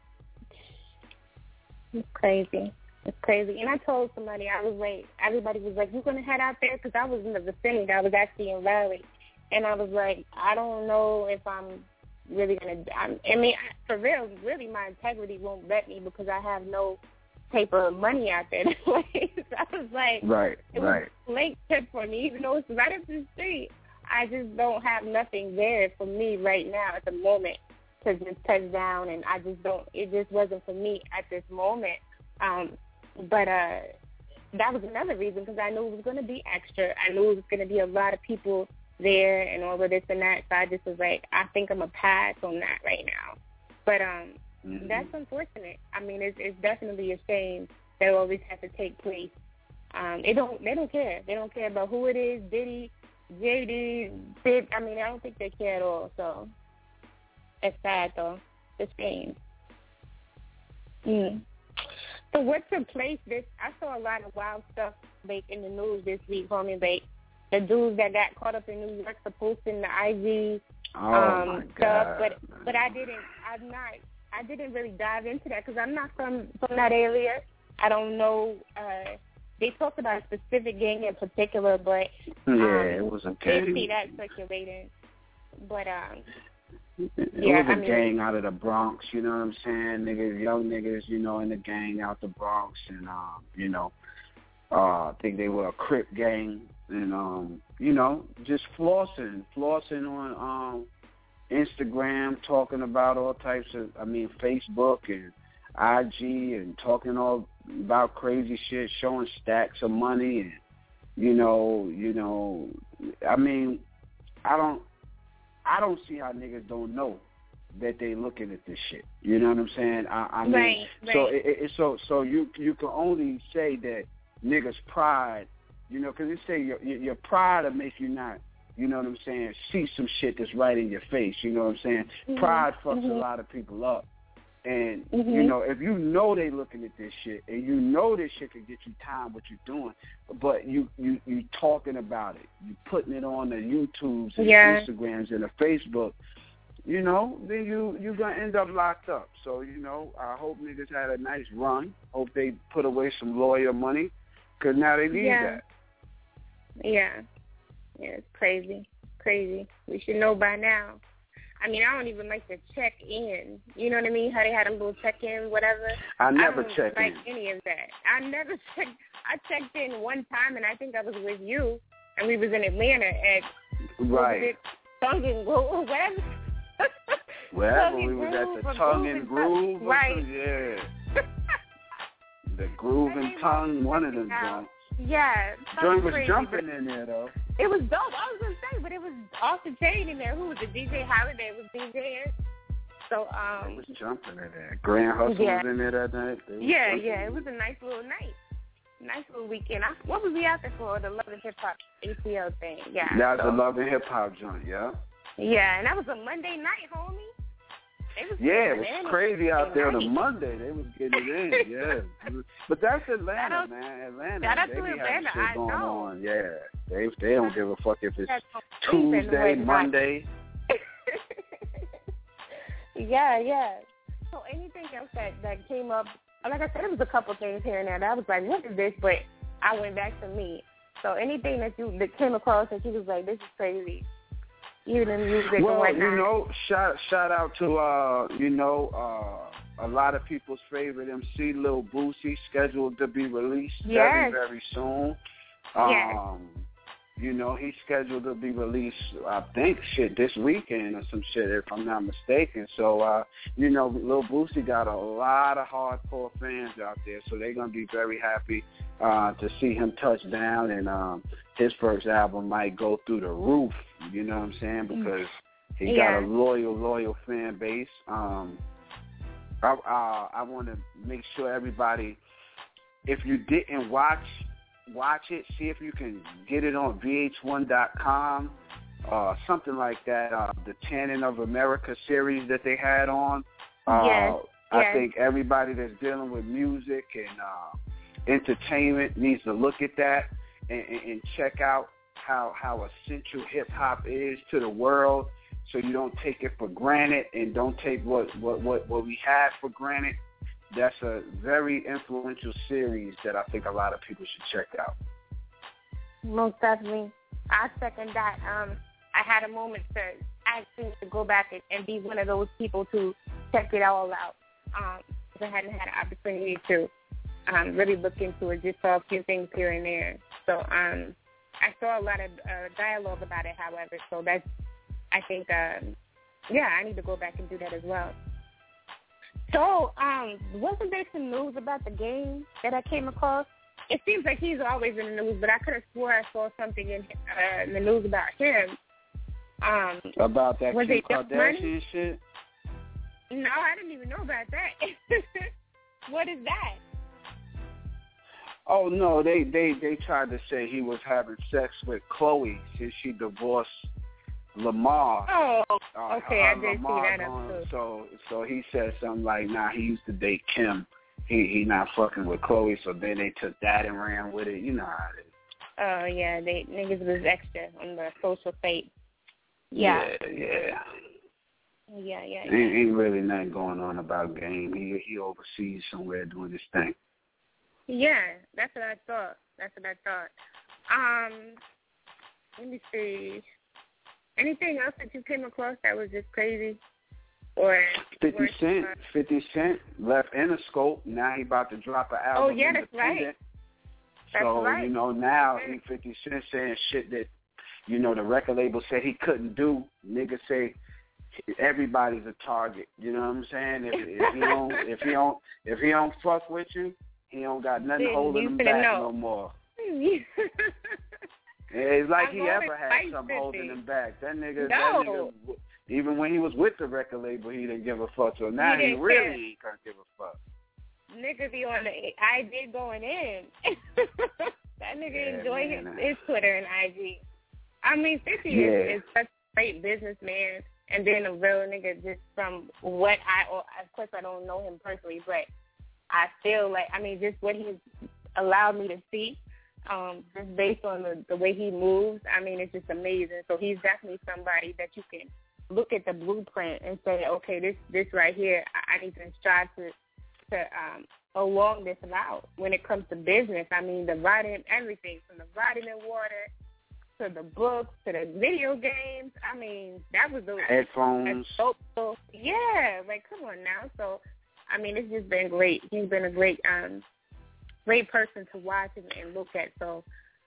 It's crazy. It's crazy. And I told somebody, I was like, everybody was like, you gonna head out there? Because I was in the vicinity. I was actually in Raleigh. And I was like, I don't know if I'm really going to, I mean, for real, really my integrity won't let me because I have no type of money out there. So I was like, it was a late trip for me, even though it's right up the street. I just don't have nothing there for me right now at the moment to just touch down, and I just don't, it just wasn't for me at this moment. But that was another reason, because I knew it was going to be extra. I knew it was going to be a lot of people there and all of this and that, so I just was like, I think I'm going to pass on that right now. But that's unfortunate. I mean, it's definitely a shame that it always has to take place. They don't care. They don't care about who it is, Diddy, JD, Bib. I mean, I don't think they care at all, so it's sad, though. It's a shame. So what took place I saw a lot of wild stuff like in the news this week, homie. Like the dudes that got caught up in New York for posting the IG stuff, but I didn't really dive into that because I'm not from that area. I don't know. They talked about a specific gang in particular, but it was a gang. Didn't see that circulating. But it was a gang out of the Bronx. You know what I'm saying? Niggas, young niggas, you know, in the gang out the Bronx, and you know, I think they were a Crip gang, and you know, just flossing on Instagram, talking about all types of, Facebook and IG, and talking all about crazy shit, showing stacks of money, and I don't see how niggas don't know that they looking at this shit. You know what I'm saying? Right. So you can only say that niggas' pride, you know, because they say your pride will make you not, you know what I'm saying, see some shit that's right in your face. You know what I'm saying? Mm-hmm. Pride fucks a lot of people up. And, you know, if you know they looking at this shit, and you know this shit can get you time what you're doing, but you talking about it, you putting it on the YouTubes and the Instagrams and the Facebook, you know, then you're going to end up locked up. So, you know, I hope niggas had a nice run. Hope they put away some lawyer money, because now they need that. Yeah, it's crazy. We should know by now. I mean, I don't even like to check in. You know what I mean? How they had a little check-in, whatever. I never check in. I don't like any of that. I never checked. I checked in one time, and I think I was with you, and we was in Atlanta at Tongue and Groove, whatever. Wherever we was at the Tongue and Groove. Right. Yeah. The Groove and Tongue, one of them joints. Yeah. Joint was jumping in there, though. It was dope. I was going to say, but it was off the chain in there. Who was the DJ? Holiday was DJing. So, it was jumping in there. Grand Hustle was in there that night. Yeah. It was a nice little night. Nice little weekend. What was we out there for? The Love and Hip Hop ATL thing. Yeah. That was the Love and Hip Hop joint, yeah. Yeah, and that was a Monday night, homie. It was crazy out there on a Monday. They was getting it in, yeah. But that's Atlanta, man. Atlanta, they be having shit going on. Yeah, they don't give a fuck if it's Tuesday, Monday. Yeah. So anything else that came up, like I said, it was a couple things here and there that I was like, what is this? But I went back to me. So anything that came across that you was like, this is crazy. Even in music and whatnot. You know, shout out to a lot of people's favorite MC, Lil Boosie, scheduled to be released very, very soon. You know, he's scheduled to be released, I think, this weekend or some shit, if I'm not mistaken. So, you know, Lil Boosie got a lot of hardcore fans out there, so they're going to be very happy to see him touch down, and his first album might go through the roof, you know what I'm saying, because he got a loyal fan base. I want to make sure everybody, if you didn't watch it, see if you can get it on VH1.com, something like that, the Tanning of America series that they had on. I think everybody that's dealing with music and entertainment needs to look at that and check out how essential hip-hop is to the world, so you don't take it for granted and don't take what we have for granted. That's a very influential series that I think a lot of people should check out. Most definitely. I second that. I had a moment to actually go back and be one of those people to check it all out. Because I hadn't had an opportunity to really look into it, just saw a few things here and there. So I saw a lot of dialogue about it, however. So that's, I think, I need to go back and do that as well. So, wasn't there some news about the game that I came across? It seems like he's always in the news, but I could have swore I saw something in the news about him. About that Kim Kardashian shit? No, I didn't even know about that. What is that? Oh, no, they tried to say he was having sex with Khloe since she divorced Lamar. Oh, okay, I did Lamar see that up too. So he said something like, he used to date Kim, he not fucking with Chloe, so then they took that and ran with it. You know how it is. Oh yeah, niggas was extra on the social fate. Yeah. Ain't really nothing going on about Game. He overseas somewhere doing his thing. Yeah, that's what I thought. Let me see. Anything else that you came across that was just crazy? Or 50 Cent left Interscope. Now he about to drop an album. Oh yeah, that's right. So, right. you know, now 50 Cent saying shit that, you know, the record label said he couldn't do. Niggas say everybody's a target. You know what I'm saying? If he don't fuck with you, he don't got nothing holding him back no more. It's like he ever had something holding him back. That nigga, even when he was with the record label, he didn't give a fuck. So now he really ain't gonna give a fuck. Nigga be on the IG going in. That nigga enjoy his Twitter and IG. I mean, 50 is such a great businessman, and then a real nigga just from what of course I don't know him personally, but I feel like, I mean, just what he's allowed me to see, just based on the way he moves, I mean, it's just amazing. So he's definitely somebody that you can look at the blueprint and say, okay, this right here, I need to strive to along this route when it comes to business. I mean, the writing, everything from the writing in water to the books to the video games. I mean, that was the headphones. Yeah, like come on now. So, I mean, it's just been great. He's been a great person to watch and look at. So,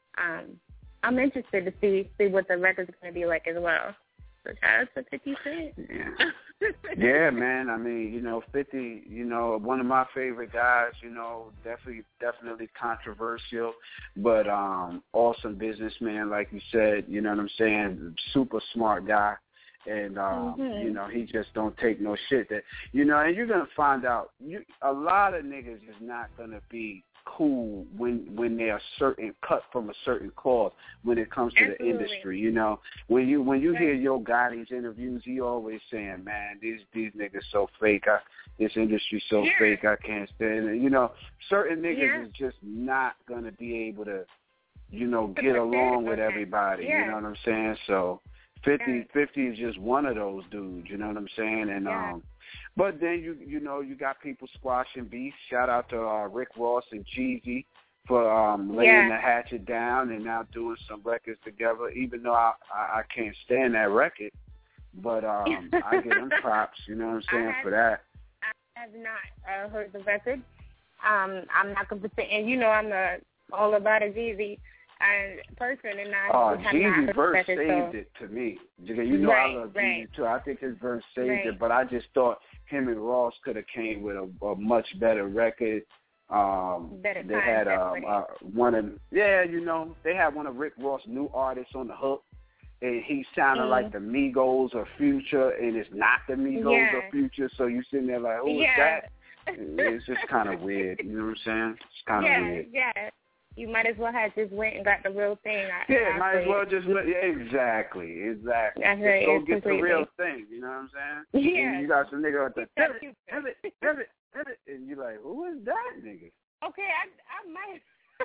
I'm interested to see what the record's going to be like as well. So shout out to 50 Cent. Yeah, man. I mean, you know, 50, you know, one of my favorite guys, you know, definitely controversial, but awesome businessman, like you said, you know what I'm saying? Super smart guy. And, you know, he just don't take no shit. That, you know, and you're going to find out, a lot of niggas is not going to be cool when they are cut from a certain cloth when it comes to the industry. You know, when you hear Yo Gotti's interviews, he always saying, man, these niggas so fake. This industry so fake. I can't stand it. You know, certain niggas is just not going to be able to, you know, get along with everybody. You know what I'm saying? So 50 is just one of those dudes. You know what I'm saying? And but then you know you got people squashing beef. Shout out to Rick Ross and Jeezy for laying the hatchet down and now doing some records together. Even though I can't stand that record, but I give them props. You know what I'm saying for that. I have not heard the record. I'm not going to say, and you know I'm all about a Jeezy person, and I have Jeezy's not verse saved it to me. You know I love Jeezy too. I think his verse saved it, but I just thought him and Ross could have came with a much better record. They had one of you know, they had one of Rick Ross' new artists on the hook, and he sounded like the Migos or Future, and it's not the Migos or Future. So you sitting there like, who is that? It's just kind of weird. You know what I'm saying? It's kind of weird. Yeah. You might as well have just went and got the real thing. Might as well just exactly. Just go get the real thing. You know what I'm saying? Yeah. And you got some nigga with the pivot, and you're like, who is that nigga? Okay, I might.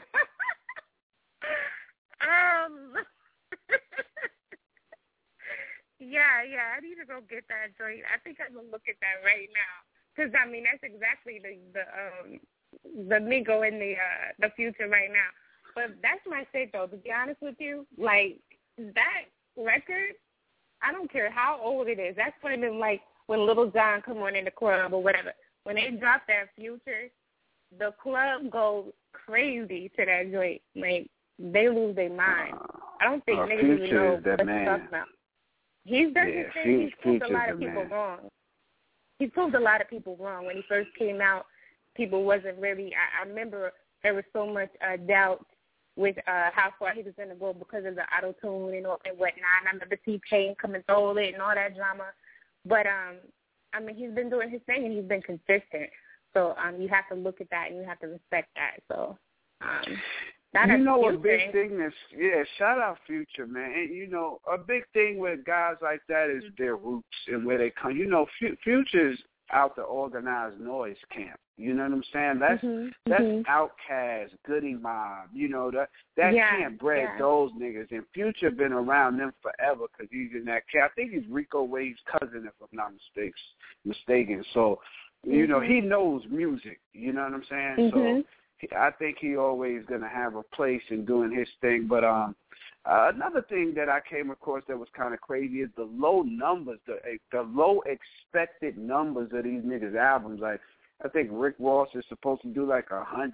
Yeah. I need to go get that joint. I think I'm gonna look at that right now because I mean that's exactly the Migo in the Future right now. But that's my shit though, to be honest with you. Like that record, I don't care how old it is. That's what it been like when Little John come on in the club or whatever. When they drop that Future, the club goes crazy to that joint. Like they lose their mind. I don't think niggas even know what they're talking about. He's done his thing. He's proved a lot of people wrong. He proved a lot of people wrong when he first came out. People wasn't really. I remember there was so much doubt with how far he was going to go because of the auto tune and whatnot. I remember T-Pain coming through it and all that drama. But I mean, he's been doing his thing and he's been consistent. So you have to look at that and you have to respect that. So you know, a big thing is shout out Future, man. And you know, a big thing with guys like that is their roots and where they come. You know, Future's out the organized noise camp. You know what I'm saying? That's Outkast, Goody Mob. You know, that camp bred those niggas. And Future been around them forever because he's in that camp. I think he's Rico Wave's cousin, if I'm not mistaken. So, you know, he knows music. You know what I'm saying? So I think he always going to have a place in doing his thing. But another thing that I came across that was kind of crazy is the low numbers, the low expected numbers of these niggas' albums. Like, I think Rick Ross is supposed to do like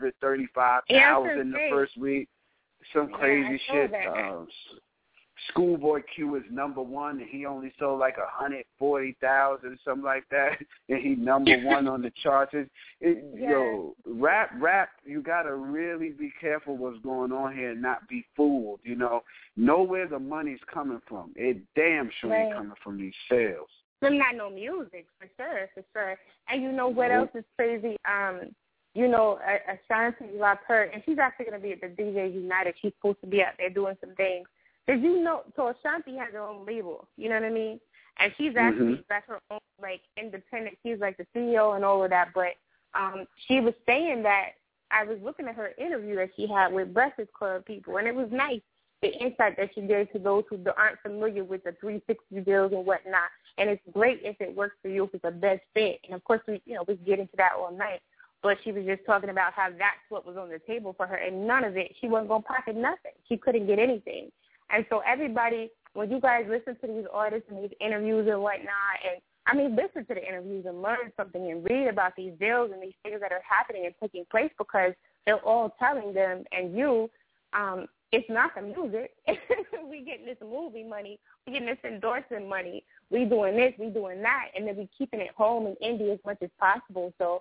135,000 the first week. Some crazy shit. Schoolboy Q is number one, and he only sold like 140,000, something like that, and he number one on the charts. Yo, rap, you gotta really be careful what's going on here and not be fooled. You know where the money's coming from. It damn sure ain't coming from these sales. From not no music, for sure. And you know what else is crazy? You know, Ashanti Rapper, and she's actually gonna be at the DJ United. She's supposed to be out there doing some things. Did you know, so Ashanti has her own label, you know what I mean? And she's actually got her own, like, independent, she's like the CEO and all of that, but she was saying that, I was looking at her interview that she had with Breakfast Club people, and it was nice, the insight that she gave to those who aren't familiar with the 360 deals and whatnot, and it's great if it works for you, if it's a best fit, and of course, we get into that all night, but she was just talking about how that's what was on the table for her, and none of it, she wasn't going to pocket nothing. She couldn't get anything. And so everybody, when you guys listen to these artists and these interviews and whatnot, and I mean, listen to the interviews and learn something and read about these deals and these things that are happening and taking place, because they're all telling them and you, it's not the music. We getting this movie money. We getting this endorsement money. We doing this, we doing that, and then we keeping it home and indie as much as possible. So,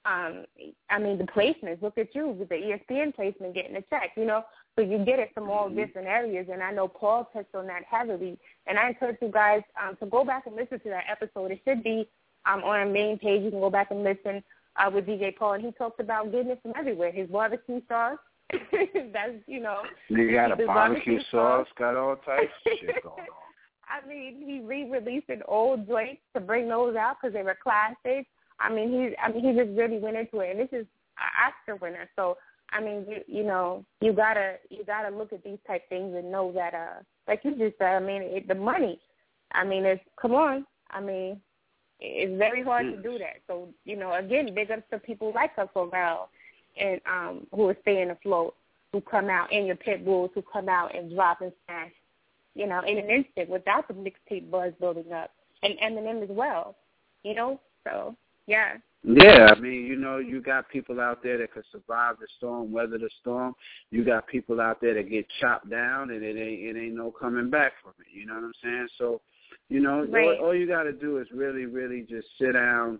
I mean, the placements, look at you with the ESPN placement getting a check, you know. So you get it from all different areas, and I know Paul touched on that heavily. And I encourage you guys to go back and listen to that episode. It should be on our main page. You can go back and listen with DJ Paul, and he talks about getting it from everywhere. His barbecue sauce, that's, you know. You got a barbecue sauce, got all types of shit going on. I mean, he re-releasing old joints to bring those out because they were classics. I mean, he just really went into it, and this is an Oscar winner, so. I mean, you know, you gotta look at these type things and know that, like you just said, I mean, the money. I mean, come on. I mean, it's very hard to do that. So, you know, again, big ups to people like us around and who are staying afloat, who come out, and your pit bulls who come out and drop and smash, you know, in an instant without the mixtape buzz building up, and Eminem as well, you know. So, yeah. Yeah, I mean, you know, you got people out there that could survive the storm, weather the storm. You got people out there that get chopped down, and it ain't no coming back from it. You know what I'm saying? So, you know, all you got to do is really, really just sit down,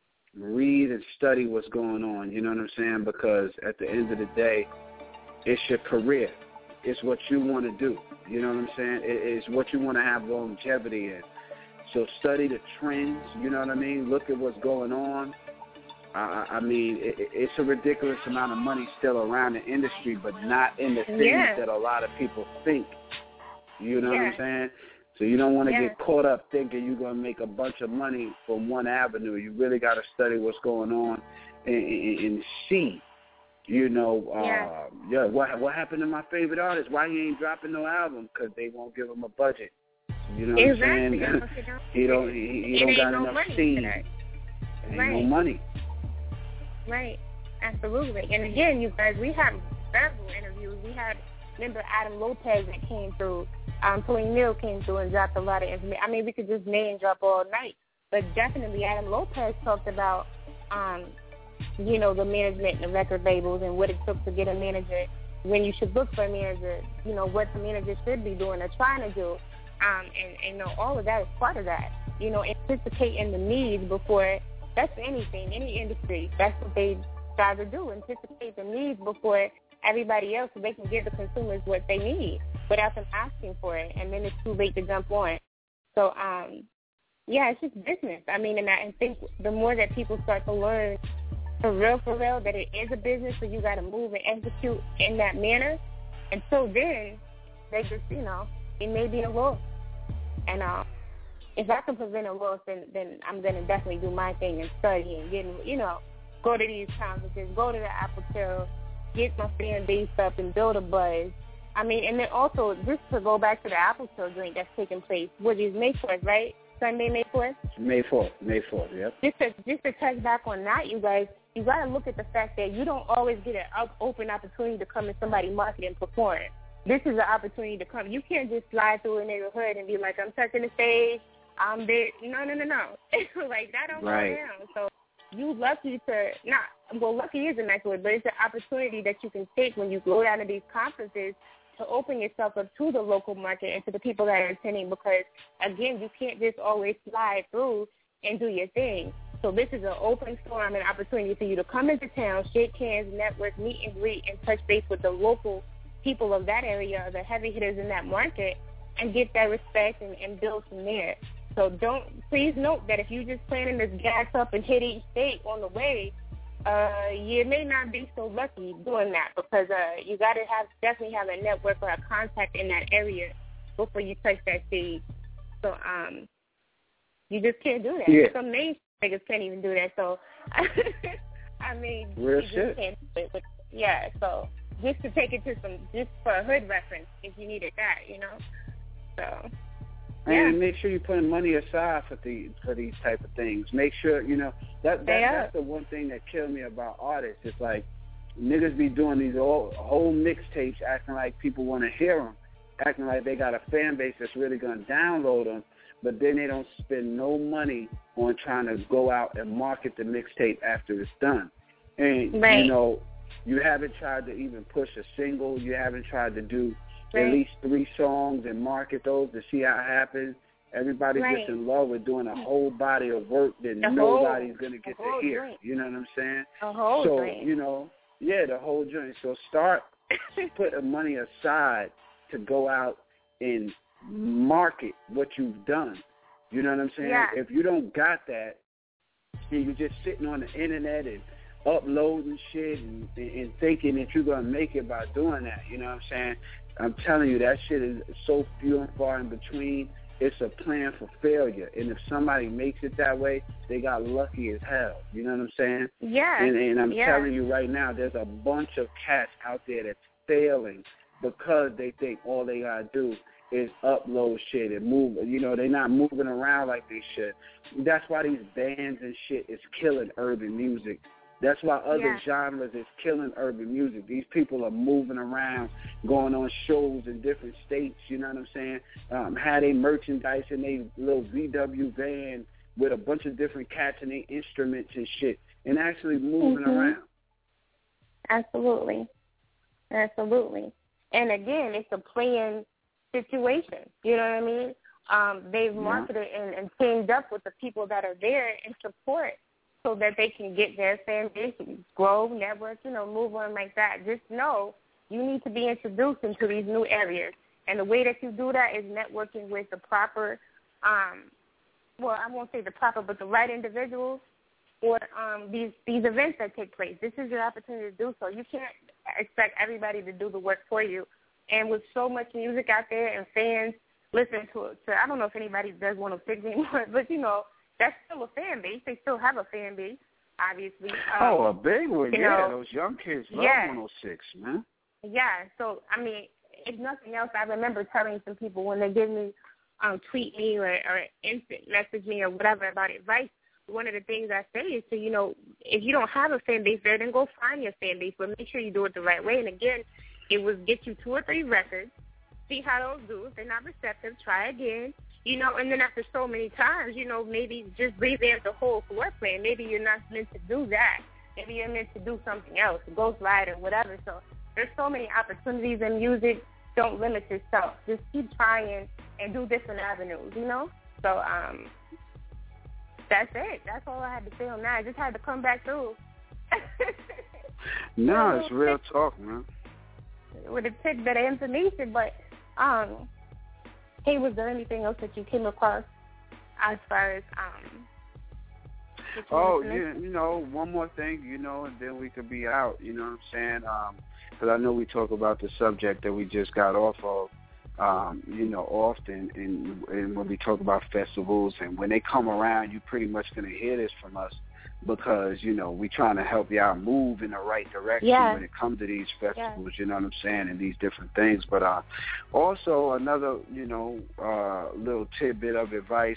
read and study what's going on. You know what I'm saying? Because at the end of the day, it's your career. It's what you want to do. You know what I'm saying? It's what you want to have longevity in. So study the trends. You know what I mean? Look at what's going on. I mean, it's a ridiculous amount of money still around the industry, but not in the things that a lot of people think. You know what I'm saying? So you don't want to get caught up thinking you're going to make a bunch of money from one avenue. You really got to study what's going on and see, you know, what happened to my favorite artist? Why he ain't dropping no album? Because they won't give him a budget. You know what I'm saying? he don't got enough steam. Ain't no money. Right, absolutely. And again, you guys, we have several interviews. We had, remember Adam Lopez that came through. Tony Neal came through and dropped a lot of information. I mean, we could just name drop all night. But definitely Adam Lopez talked about, you know, the management and the record labels and what it took to get a manager, when you should look for a manager, you know, what the manager should be doing or trying to do. And you know, all of that is part of that. You know, anticipating the needs before. That's anything, any industry. That's what they try to do, anticipate the needs before everybody else, so they can give the consumers what they need without them asking for it, and then it's too late to jump on. So, yeah, it's just business. I mean, and I think the more that people start to learn for real, that it is a business, so you got to move and execute in that manner. Until then, they just, you know, it may be a loss. And if I can prevent a loss, then I'm going to definitely do my thing and study and get, go to these conferences, go to the Apple Trail, get my fan base up and build a buzz. I mean, and then also, just to go back to the Apple Trail joint that's taking place, which is May 4th, right? Sunday, May 4th? May 4th, yep. Just to touch back on that, you guys, you got to look at the fact that you don't always get an open opportunity to come in somebody's market and perform. This is an opportunity to come. You can't just slide through a neighborhood and be like, I'm touching the stage, I'm there. No. Like, that don't go down. So you lucky lucky is a nice word, but it's an opportunity that you can take when you go down to these conferences to open yourself up to the local market and to the people that are attending, because, again, you can't just always slide through and do your thing. So this is an open forum and opportunity for you to come into town, shake hands, network, meet and greet, and touch base with the local people of that area, the heavy hitters in that market, and get that respect and build from there. So please note that if you just planning to gas up and hit each state on the way, you may not be so lucky doing that, because you got to definitely have a network or a contact in that area before you touch that stage. So you just can't do that. Yeah. Some main niggas can't even do that. So I mean, real you shit. Just can't do it. But, yeah. So just to take it to just for a hood reference, if you needed that, So. Yeah. And make sure you're putting money aside for these type of things. Make sure, that's the one thing that killed me about artists. It's like niggas be doing these whole mixtapes acting like people want to hear them, acting like they got a fan base that's really going to download them, but then they don't spend no money on trying to go out and market the mixtape after it's done. And, you haven't tried to even push a single. You haven't tried to do at least 3 songs and market those to see how it happens. Everybody's just in love with doing a whole body of work that nobody's going to get to hear. Joint. You know what I'm saying? The whole joint. The whole joint. So start putting money aside to go out and market what you've done. You know what I'm saying? Yeah. If you don't got that, and you're just sitting on the internet and uploading shit and thinking that you're going to make it by doing that, you know what I'm saying? I'm telling you, that shit is so few and far in between. It's a plan for failure. And if somebody makes it that way, they got lucky as hell. You know what I'm saying? Yeah. And I'm telling you right now, there's a bunch of cats out there that's failing because they think all they got to do is upload shit and move. They're not moving around like they should. That's why these bands and shit is killing urban music. That's why other genres is killing urban music. These people are moving around, going on shows in different states, you know what I'm saying? Had a merchandise in a little VW van with a bunch of different cats and their instruments and shit, and actually moving around. Absolutely. And again, it's a playing situation, you know what I mean? They've marketed and teamed up with the people that are there in support, so that they can get their fan base, grow, network, move on like that. Just know you need to be introduced into these new areas. And the way that you do that is networking with the proper, I won't say the proper, but the right individuals or these events that take place. This is your opportunity to do so. You can't expect everybody to do the work for you. And with so much music out there and fans listening to I don't know if anybody does 106 anymore, but, that's still a fan base. They still have a fan base, obviously. A big one, those young kids love 106, man. Yeah, so, I mean, if nothing else, I remember telling some people when they give me, tweet me or instant message me or whatever about advice, one of the things I say is to, if you don't have a fan base there, then go find your fan base, but make sure you do it the right way. And, again, it was get you 2 or 3 records, see how those do. If they're not receptive, try again. And then after so many times, maybe just revamp the whole floor plan. Maybe you're not meant to do that. Maybe you're meant to do something else, Ghostwrite or whatever. So there's so many opportunities in music. Don't limit yourself. Just keep trying and do different avenues, So that's it. That's all I had to say on that. I just had to come back through. No, it's real talk, man. With a tidbit of information, but hey, was there anything else that you came across as far as one more thing, and then we could be out, you know what I'm saying? Because I know we talk about the subject that we just got off of. often, and when we talk about festivals, and when they come around, you're pretty much going to hear this from us because, we're trying to help y'all move in the right direction when it comes to these festivals, you know what I'm saying, and these different things. But also another, little tidbit of advice,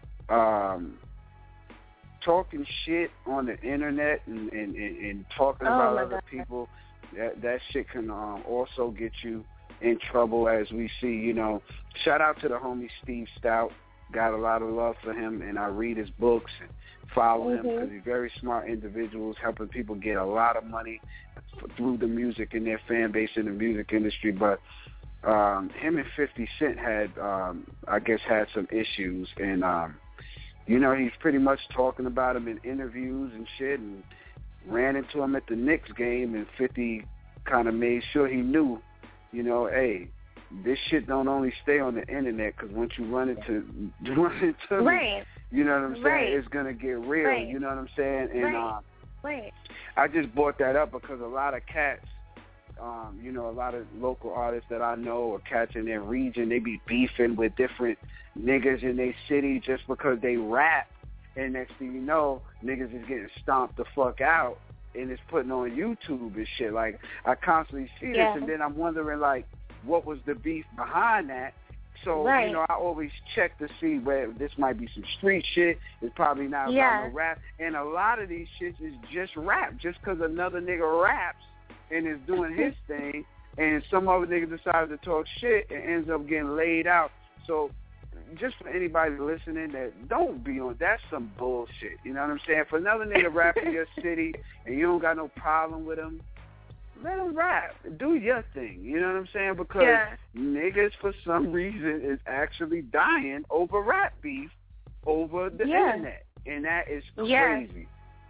talking shit on the internet and talking about other people, that shit can also get you in trouble, as we see. Shout out to the homie Steve Stout. Got a lot of love for him, and I read his books and follow him because he's very smart individuals, helping people get a lot of money through the music and their fan base in the music industry. But him and 50 Cent had some issues, and he's pretty much talking about him in interviews and shit, and ran into him at the Knicks game, and 50 kind of made sure he knew, hey, this shit don't only stay on the internet, because once you run into right. me, you know what I'm saying, it's going to get real, you know what I'm saying? And I just brought that up because a lot of cats, a lot of local artists that I know or cats in their region, they be beefing with different niggas in their city just because they rap, and next thing you know, niggas is getting stomped the fuck out, and it's putting on YouTube and shit. Like, I constantly see this, and then I'm wondering, like, what was the beef behind that? So, I always check to see where this might be some street shit. It's probably not about no rap. And a lot of these shits is just rap. Just because another nigga raps and is doing his thing, and some other nigga decides to talk shit and ends up getting laid out. So, just for anybody listening, that don't be on, that's some bullshit. You know what I'm saying? For another nigga rap in your city and you don't got no problem with him, let him rap. Do your thing. You know what I'm saying? Because niggas, for some reason, is actually dying over rap beef over the internet. And that is crazy.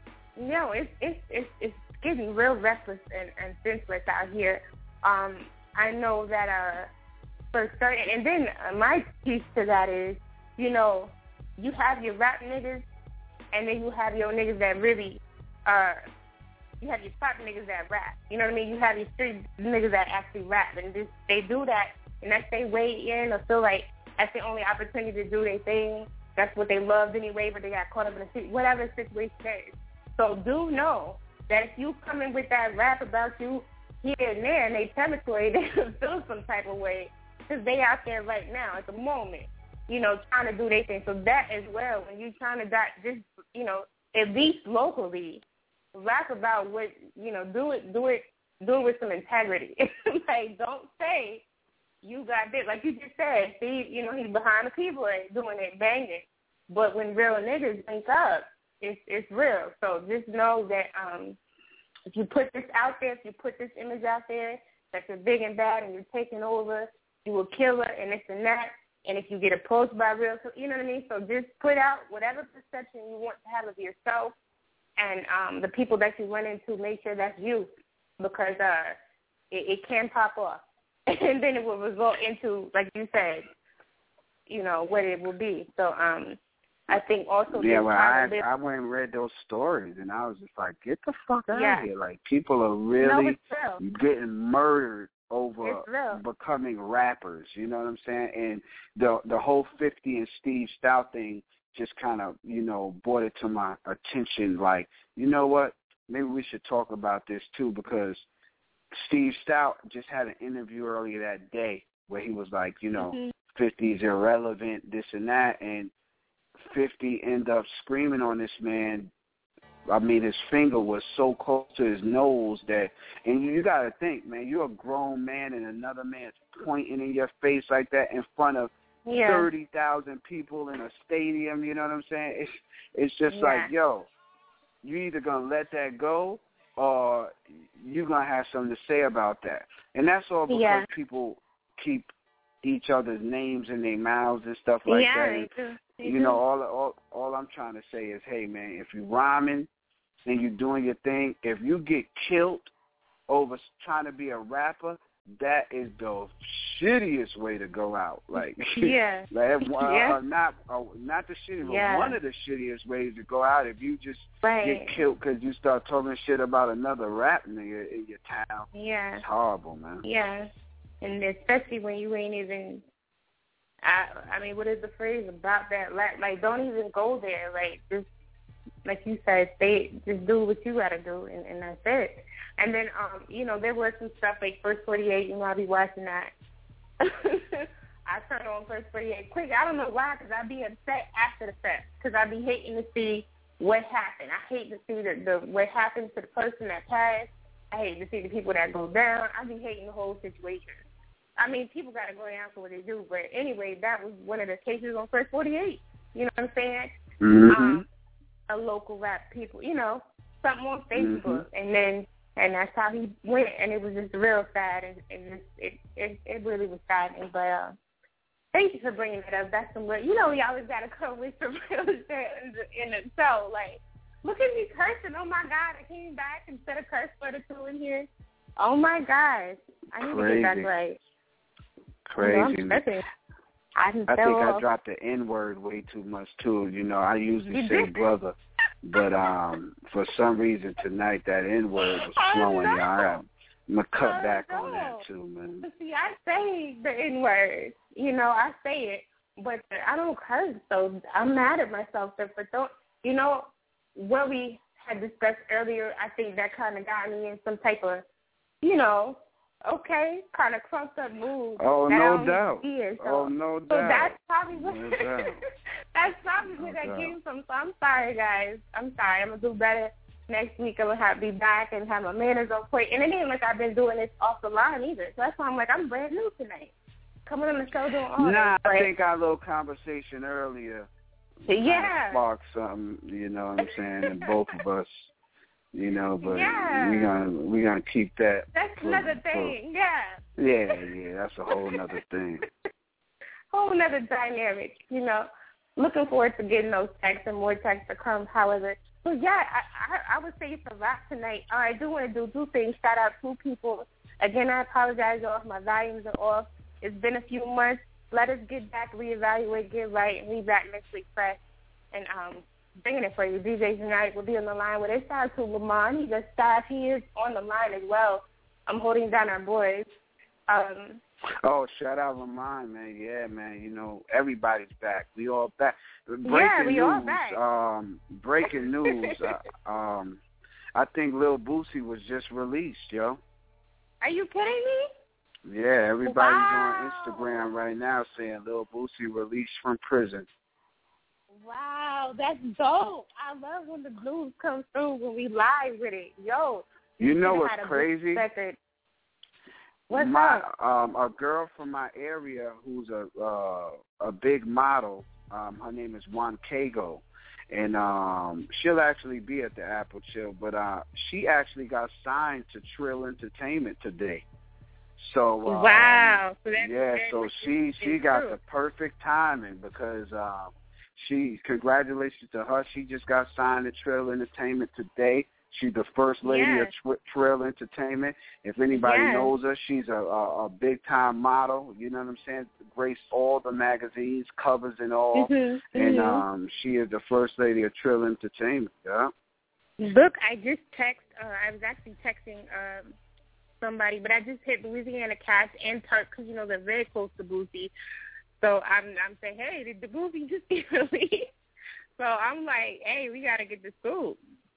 It's getting real reckless and senseless out here. I know that for certain, and then my piece to that is, you have your rap niggas, and then you have your niggas that really you have your pop niggas that rap. You know what I mean? You have your street niggas that actually rap, and they do that, and that's their way in, or feel like that's the only opportunity to do their thing. That's what they loved anyway, but they got caught up in the street, whatever the situation is. So do know that if you come in with that rap about you here and there in their territory, they will feel some type of way, because they out there right now at the moment, trying to do their thing. So that as well, when you're trying to just, at least locally, rap about what, do it with some integrity. Like, don't say you got this. Like you just said, Steve, he's behind the keyboard doing it, banging. But when real niggas link up, it's real. So just know that if you put this out there, if you put this image out there, that you're big and bad and you're taking over, you a killer and this and that. And if you get approached by real, you know what I mean? So just put out whatever perception you want to have of yourself. And the people that you run into, make sure that's you, because it can pop off. And then it will result into, like you said, what it will be. So I think also... Yeah, well, I went and read those stories, and I was just like, get the fuck out of here. Like, people are really getting murdered over becoming rappers, you know what I'm saying? And the whole 50 and Steve Stout thing just kind of, brought it to my attention, like, you know what, maybe we should talk about this too, because Steve Stout just had an interview earlier that day where he was like, 50's irrelevant, this and that, and 50 ended up screaming on this man. I mean, his finger was so close to his nose that, and you got to think, man, you're a grown man and another man's pointing in your face like that in front of 30,000 people in a stadium, you know what I'm saying? It's just like, yo, you either going to let that go or you're going to have something to say about that. And that's all because people keep each other's names in their mouths and stuff like that. And, all I'm trying to say is, hey, man, if you're rhyming and you're doing your thing, if you get killed over trying to be a rapper, that is the shittiest way to go out. Like, not the shittiest, but one of the shittiest ways to go out if you just get killed because you start talking shit about another rap nigga in your town. Yeah, it's horrible, man. Yeah, And especially when you ain't even, I mean, what is the phrase about that? Like, don't even go there. Like, just, like you said, just do what you got to do, and that's it. And then, you know, there was some stuff like First 48, you know, I'll be watching that. I turn on First 48 quick. I don't know why, because I be upset after the fact, because I be hating to see what happened. I hate to see the what happened to the person that passed. I hate to see the people that go down. I be hating the whole situation. I mean, people got to go down for what they do. But anyway, that was one of the cases on First 48. You know what I'm saying? Mm-hmm. A local rap people, you know, something on Facebook. And that's how he went. And it was just real sad. And it really was saddening. But thank you for bringing it up. That's some real, you know, we always got to come with some real shit in the show. Like, look at me cursing. Oh, my God. I came back instead of curse for the two in here. Oh, my gosh. I need to get that right. Crazy. I think I dropped the N-word way too much, too. You know, I usually say brother. But for some reason tonight, that N-word was flowing. I'm going to cut back on that, too, man. See, I say the N-word. You know, I say it. But I don't curse, so I'm mad at myself. You know, what we had discussed earlier, I think that kind of got me in some type of, you know, okay, kind of crunked up mood. Oh, no doubt. So that's probably what that's probably where that came from. So I'm sorry, guys. I'm sorry. I'm going to do better next week. I'm going to be back and have my manners on point. And it ain't like I've been doing this off the line either. So that's why I'm like, I'm brand new tonight. Coming on the show doing all this. I think our little conversation earlier sparked something, you know what I'm saying, in both of us. You know, but we gonna keep that. That's another thing, Yeah, that's a whole nother thing. Whole nother dynamic, you know. Looking forward to getting those texts and more texts to come, however. So, I would say it's a wrap tonight. I do want to do two things. Shout out two people. Again, I apologize off. My volumes are off. It's been a few months. Let us get back, reevaluate, get right, and be back next week fresh. And bringing it for you. DJ tonight will be on the line with us. Shout out to Lamont. He's a staff. He is on the line as well. I'm holding down our boys. Shout out Lamont, man. Yeah, man. You know, everybody's back. We all back. All back. Breaking news. I think Lil Boosie was just released, yo. Are you kidding me? Yeah, everybody's on Instagram right now saying Lil Boosie released from prison. Wow, that's dope. I love when the news comes through when we live with it. Yo. You know what's crazy? What's up? A girl from my area who's a big model, her name is Juan Kago, and she'll actually be at the Apple Chill, but she actually got signed to Trill Entertainment today. So wow. So she got the perfect timing because congratulations to her. She just got signed to Trill Entertainment today. She's the first lady of Trill Entertainment. If anybody knows her, she's a big-time model. You know what I'm saying? Graced all the magazines, covers and all. And she is the first lady of Trill Entertainment. Yeah. Look, I just I was actually texting somebody, but I just hit Louisiana Cats and Turk because, you know, they're very close to Boosie. So I'm saying, hey, did the Boosie just get released? So I'm like, hey, we got to get the scoop.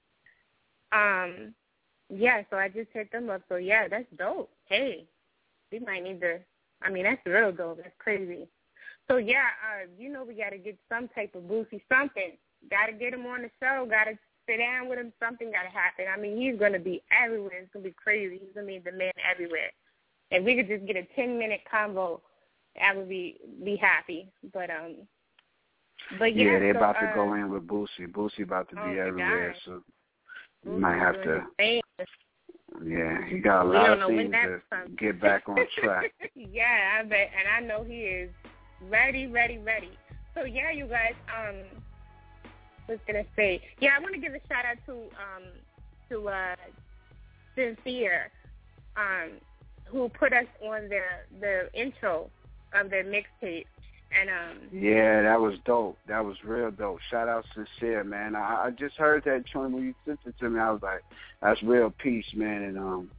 So I just hit them up. So, yeah, that's dope. Hey, we might need to, that's real dope. That's crazy. So, yeah, you know we got to get some type of Boosie, something. Got to get him on the show. Got to sit down with him. Something got to happen. He's going to be everywhere. It's going to be crazy. He's going to be the man everywhere. If we could just get a 10-minute convo, I would be happy. But yeah, they're about to go in with Boosie. Boosie about to be everywhere, so you might have to. Yeah, he got a lot of things to get back on track. Yeah, I bet, and I know he is ready. So yeah, you guys, what's gonna say? Yeah, I want to give a shout out to Sincere, who put us on the intro of their mixtape. And yeah, that was dope. That was real dope. Shout out Sincere, man. I just heard that joint when you sent it to me. I was like, that's real peace, man. And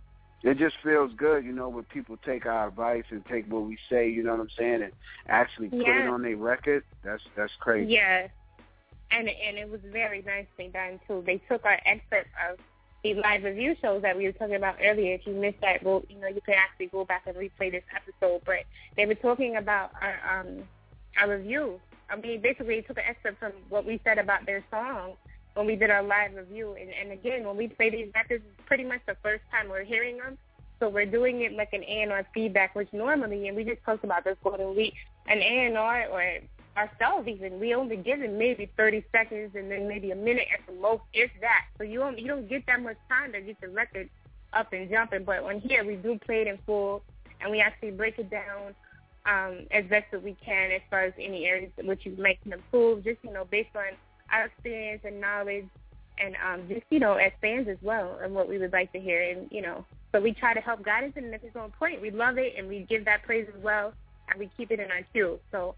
it just feels good, when people take our advice and take what we say, you know what I'm saying, and actually put it on their record. That's crazy. Yeah, and it was very nicely done too. They took our excerpt of the live review shows that we were talking about earlier. If you missed that, well, you can actually go back and replay this episode. But they were talking about our review. I mean, basically, they took an excerpt from what we said about their song when we did our live review. And again, when we play these records, it's pretty much the first time we're hearing them. So we're doing it like an A&R feedback, which normally, and we just talked about this Golden Week, an A&R or ourselves even, we only give it maybe 30 seconds and then maybe a minute at the most, if that. So you don't get that much time to get the record up and jumping. But on here, we do play it in full, and we actually break it down as best as we can as far as any areas in which you might improve, just, based on our experience and knowledge and just, as fans as well, and what we would like to hear. And, so we try to help guidance, and if it's on point, we love it, and we give that praise as well, and we keep it in our queue. So,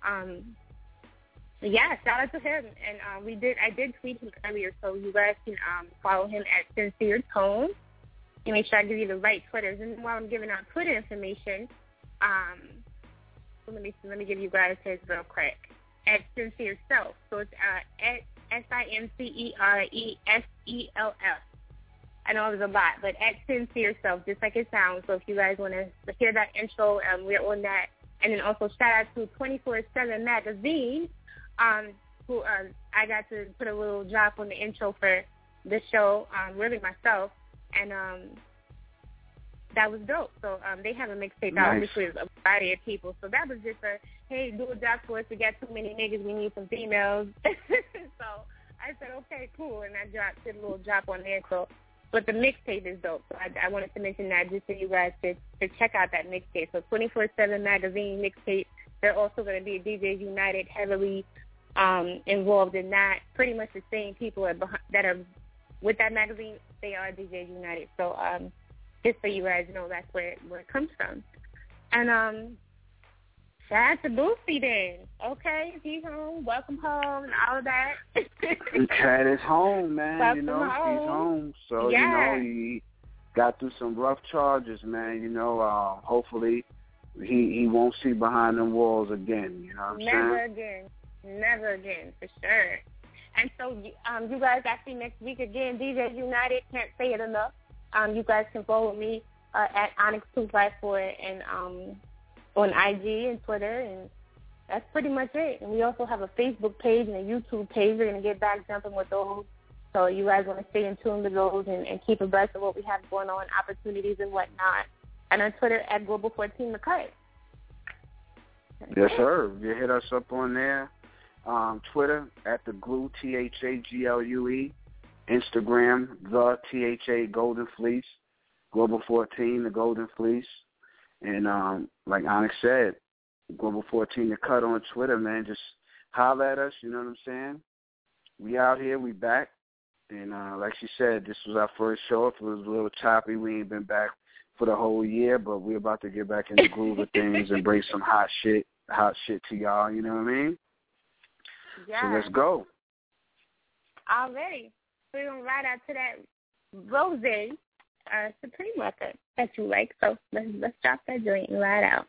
shout out to him. And I did tweet him earlier, so you guys can follow him at Sincere Tone. And make sure I give you the right Twitters. And while I'm giving out Twitter information, so let me give you guys his real quick. At Sincere Self. So it's at SINCERESELF. I know there's a lot, but at Sincere Self, just like it sounds. So if you guys want to hear that intro, we're on that. And then also shout out to 24/7 Magazine, who I got to put a little drop on the intro for this show, really myself, and that was dope. So they have a mixtape out, which was a variety of people. So that was just hey, do a job for us. We got too many niggas. We need some females. So I said, okay, cool, and I did a little drop on there. So, but the mixtape is dope. So I wanted to mention that just so you guys to check out that mixtape. So 24/7 Magazine mixtape. They're also going to be DJs United heavily involved in that. Pretty much the same people that are with that magazine. They are DJs United. So just so you guys know, that's where it comes from. And shout out to Boosie then. Okay, he's home. Welcome home and all of that. Cat is home, man. Welcome home. He's home. So, he got through some rough charges, man. Hopefully he won't see behind them walls again. You know what I'm saying? Never again, for sure. And so you guys actually next week again, DJs United, can't say it enough. You guys can follow me at Onyx254 and on IG and Twitter, and that's pretty much it. And we also have a Facebook page and a YouTube page. We're going to get back jumping with those. So you guys want to stay in tune with those and keep abreast of what we have going on, opportunities and whatnot. And on Twitter at Global14McCut. Yes, sir. You hit us up on there. Twitter at the Glue, THAGLUE. Instagram, the THA Golden Fleece. Global 14, the Golden Fleece. And like Onyx said, Global 14 the Cut on Twitter, man. Just holler at us, you know what I'm saying? We out here, we back. And like she said, this was our first show. If it was a little choppy, we ain't been back for the whole year, but we're about to get back in the groove of things and bring some hot shit to y'all, you know what I mean? Yeah. So let's go. Already. We're going to ride out to that Rose Supreme record that you like. So let's drop that joint and ride out.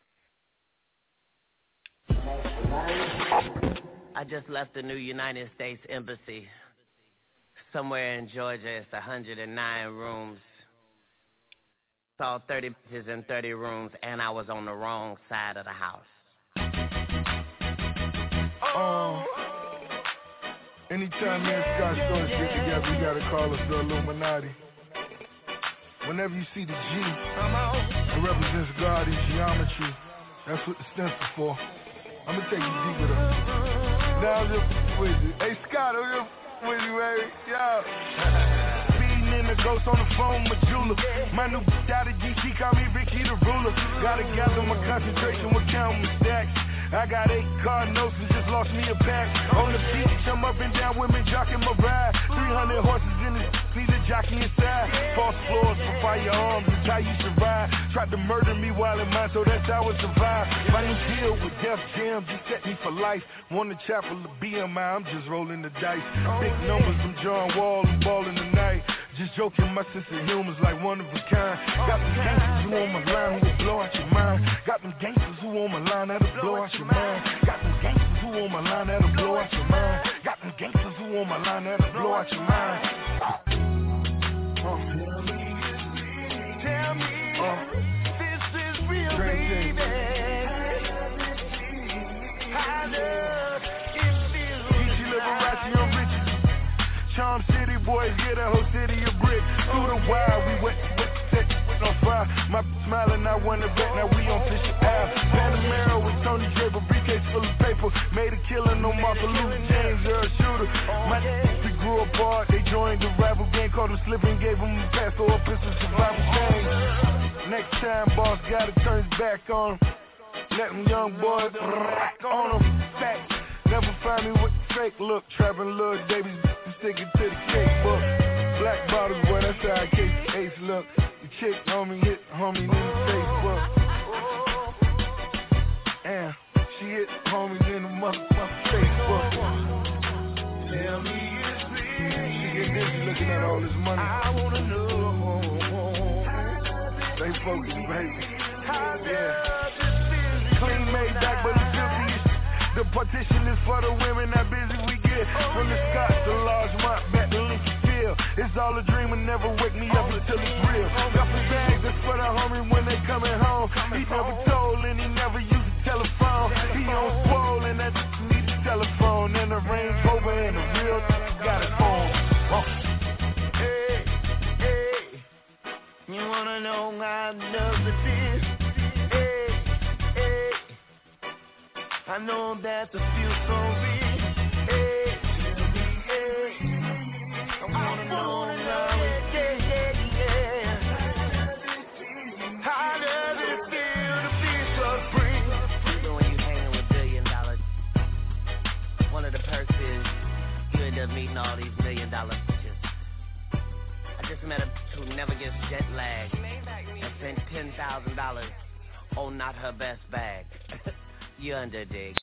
I just left the new United States Embassy. Somewhere in Georgia, it's 109 rooms. Saw 30 bitches in 30 rooms, and I was on the wrong side of the house. Anytime me and Scott Storch get together, you gotta call us the Illuminati. Whenever you see the G, it represents God in geometry. That's what the stencil for. I'm gonna take you deeper though. Now I'm just with you. Hey Scott, I'm just with you, baby. Yo. Speeding in the ghost on the phone with Jula. My new out of G, she call me Ricky the ruler. Gotta gather my concentration with counting stacks. I got 8 car notes and just lost me a pack. On the beach, I'm up and down, women jocking my ride. 300 horses in the need a jockey inside. False floors for firearms, that's how you survive. Tried to murder me while in mine, so that's how I survive. My new deal with Def Jam just set me for life. Won the chapel of BMI, I'm just rolling the dice. Big numbers from John Wall and balling tonight. Just joking, my sense of humor's like one of a kind. Got them gangsters who on my line who will blow out your mind. Got them gangsters who on my line that'll blow out your mind. Got them gangsters who on my line that'll blow out your mind. Got them gangsters who on my line that'll blow out your mind. Tell me, this is real, baby. How does it feel? Easy Liberace, I'm Richie. Charm City boys, get a whole city a brick. Through the wild, we wet, set on fire. My smiling, I won the bet, now we on Fisher Ave. Panamera with Tony Draper, briefcase full of paper. Made a killing on Martha Luther, James Earl Shooter. My we grew apart, they joined the rival gang, called them slipping, gave them a pass or a pistol survival game. Next time, boss gotta turn his back on him. Let them young boys rock on them. Facts, never find me with the fake look. Trapping little babies, sticking to the cake book. Black bottles, boy, that's how I case ace look. The chick homie hit homie in the Facebook. Damn, she hit homies in the motherfucking Facebook. Tell me it's real. She get busy looking at all this money. I wanna know. Stay focused, baby. How does it feel? Clean made back, but it's guilty. The partition is for the women, how busy we get. From the Scotts to Largemont, back to Lincoln Field. It's all a dream and never wake me up until it's real. Got some bags that's for the homie when they coming home. He never told and he never used the telephone. He on swole and that need the telephone. And the Range Rover and the real got it on. Hey, hey, you wanna know how love it is? I know that the feel so real. Hey, hey, I wanna know how it yeah. How does it feel to be so free? You know when you hanging with $1 billion, one of the perks is you end up meeting all these $1 million bitches. I just met a bitch who never gets jet lagged and spent $10,000 on not her best bag. You under dig.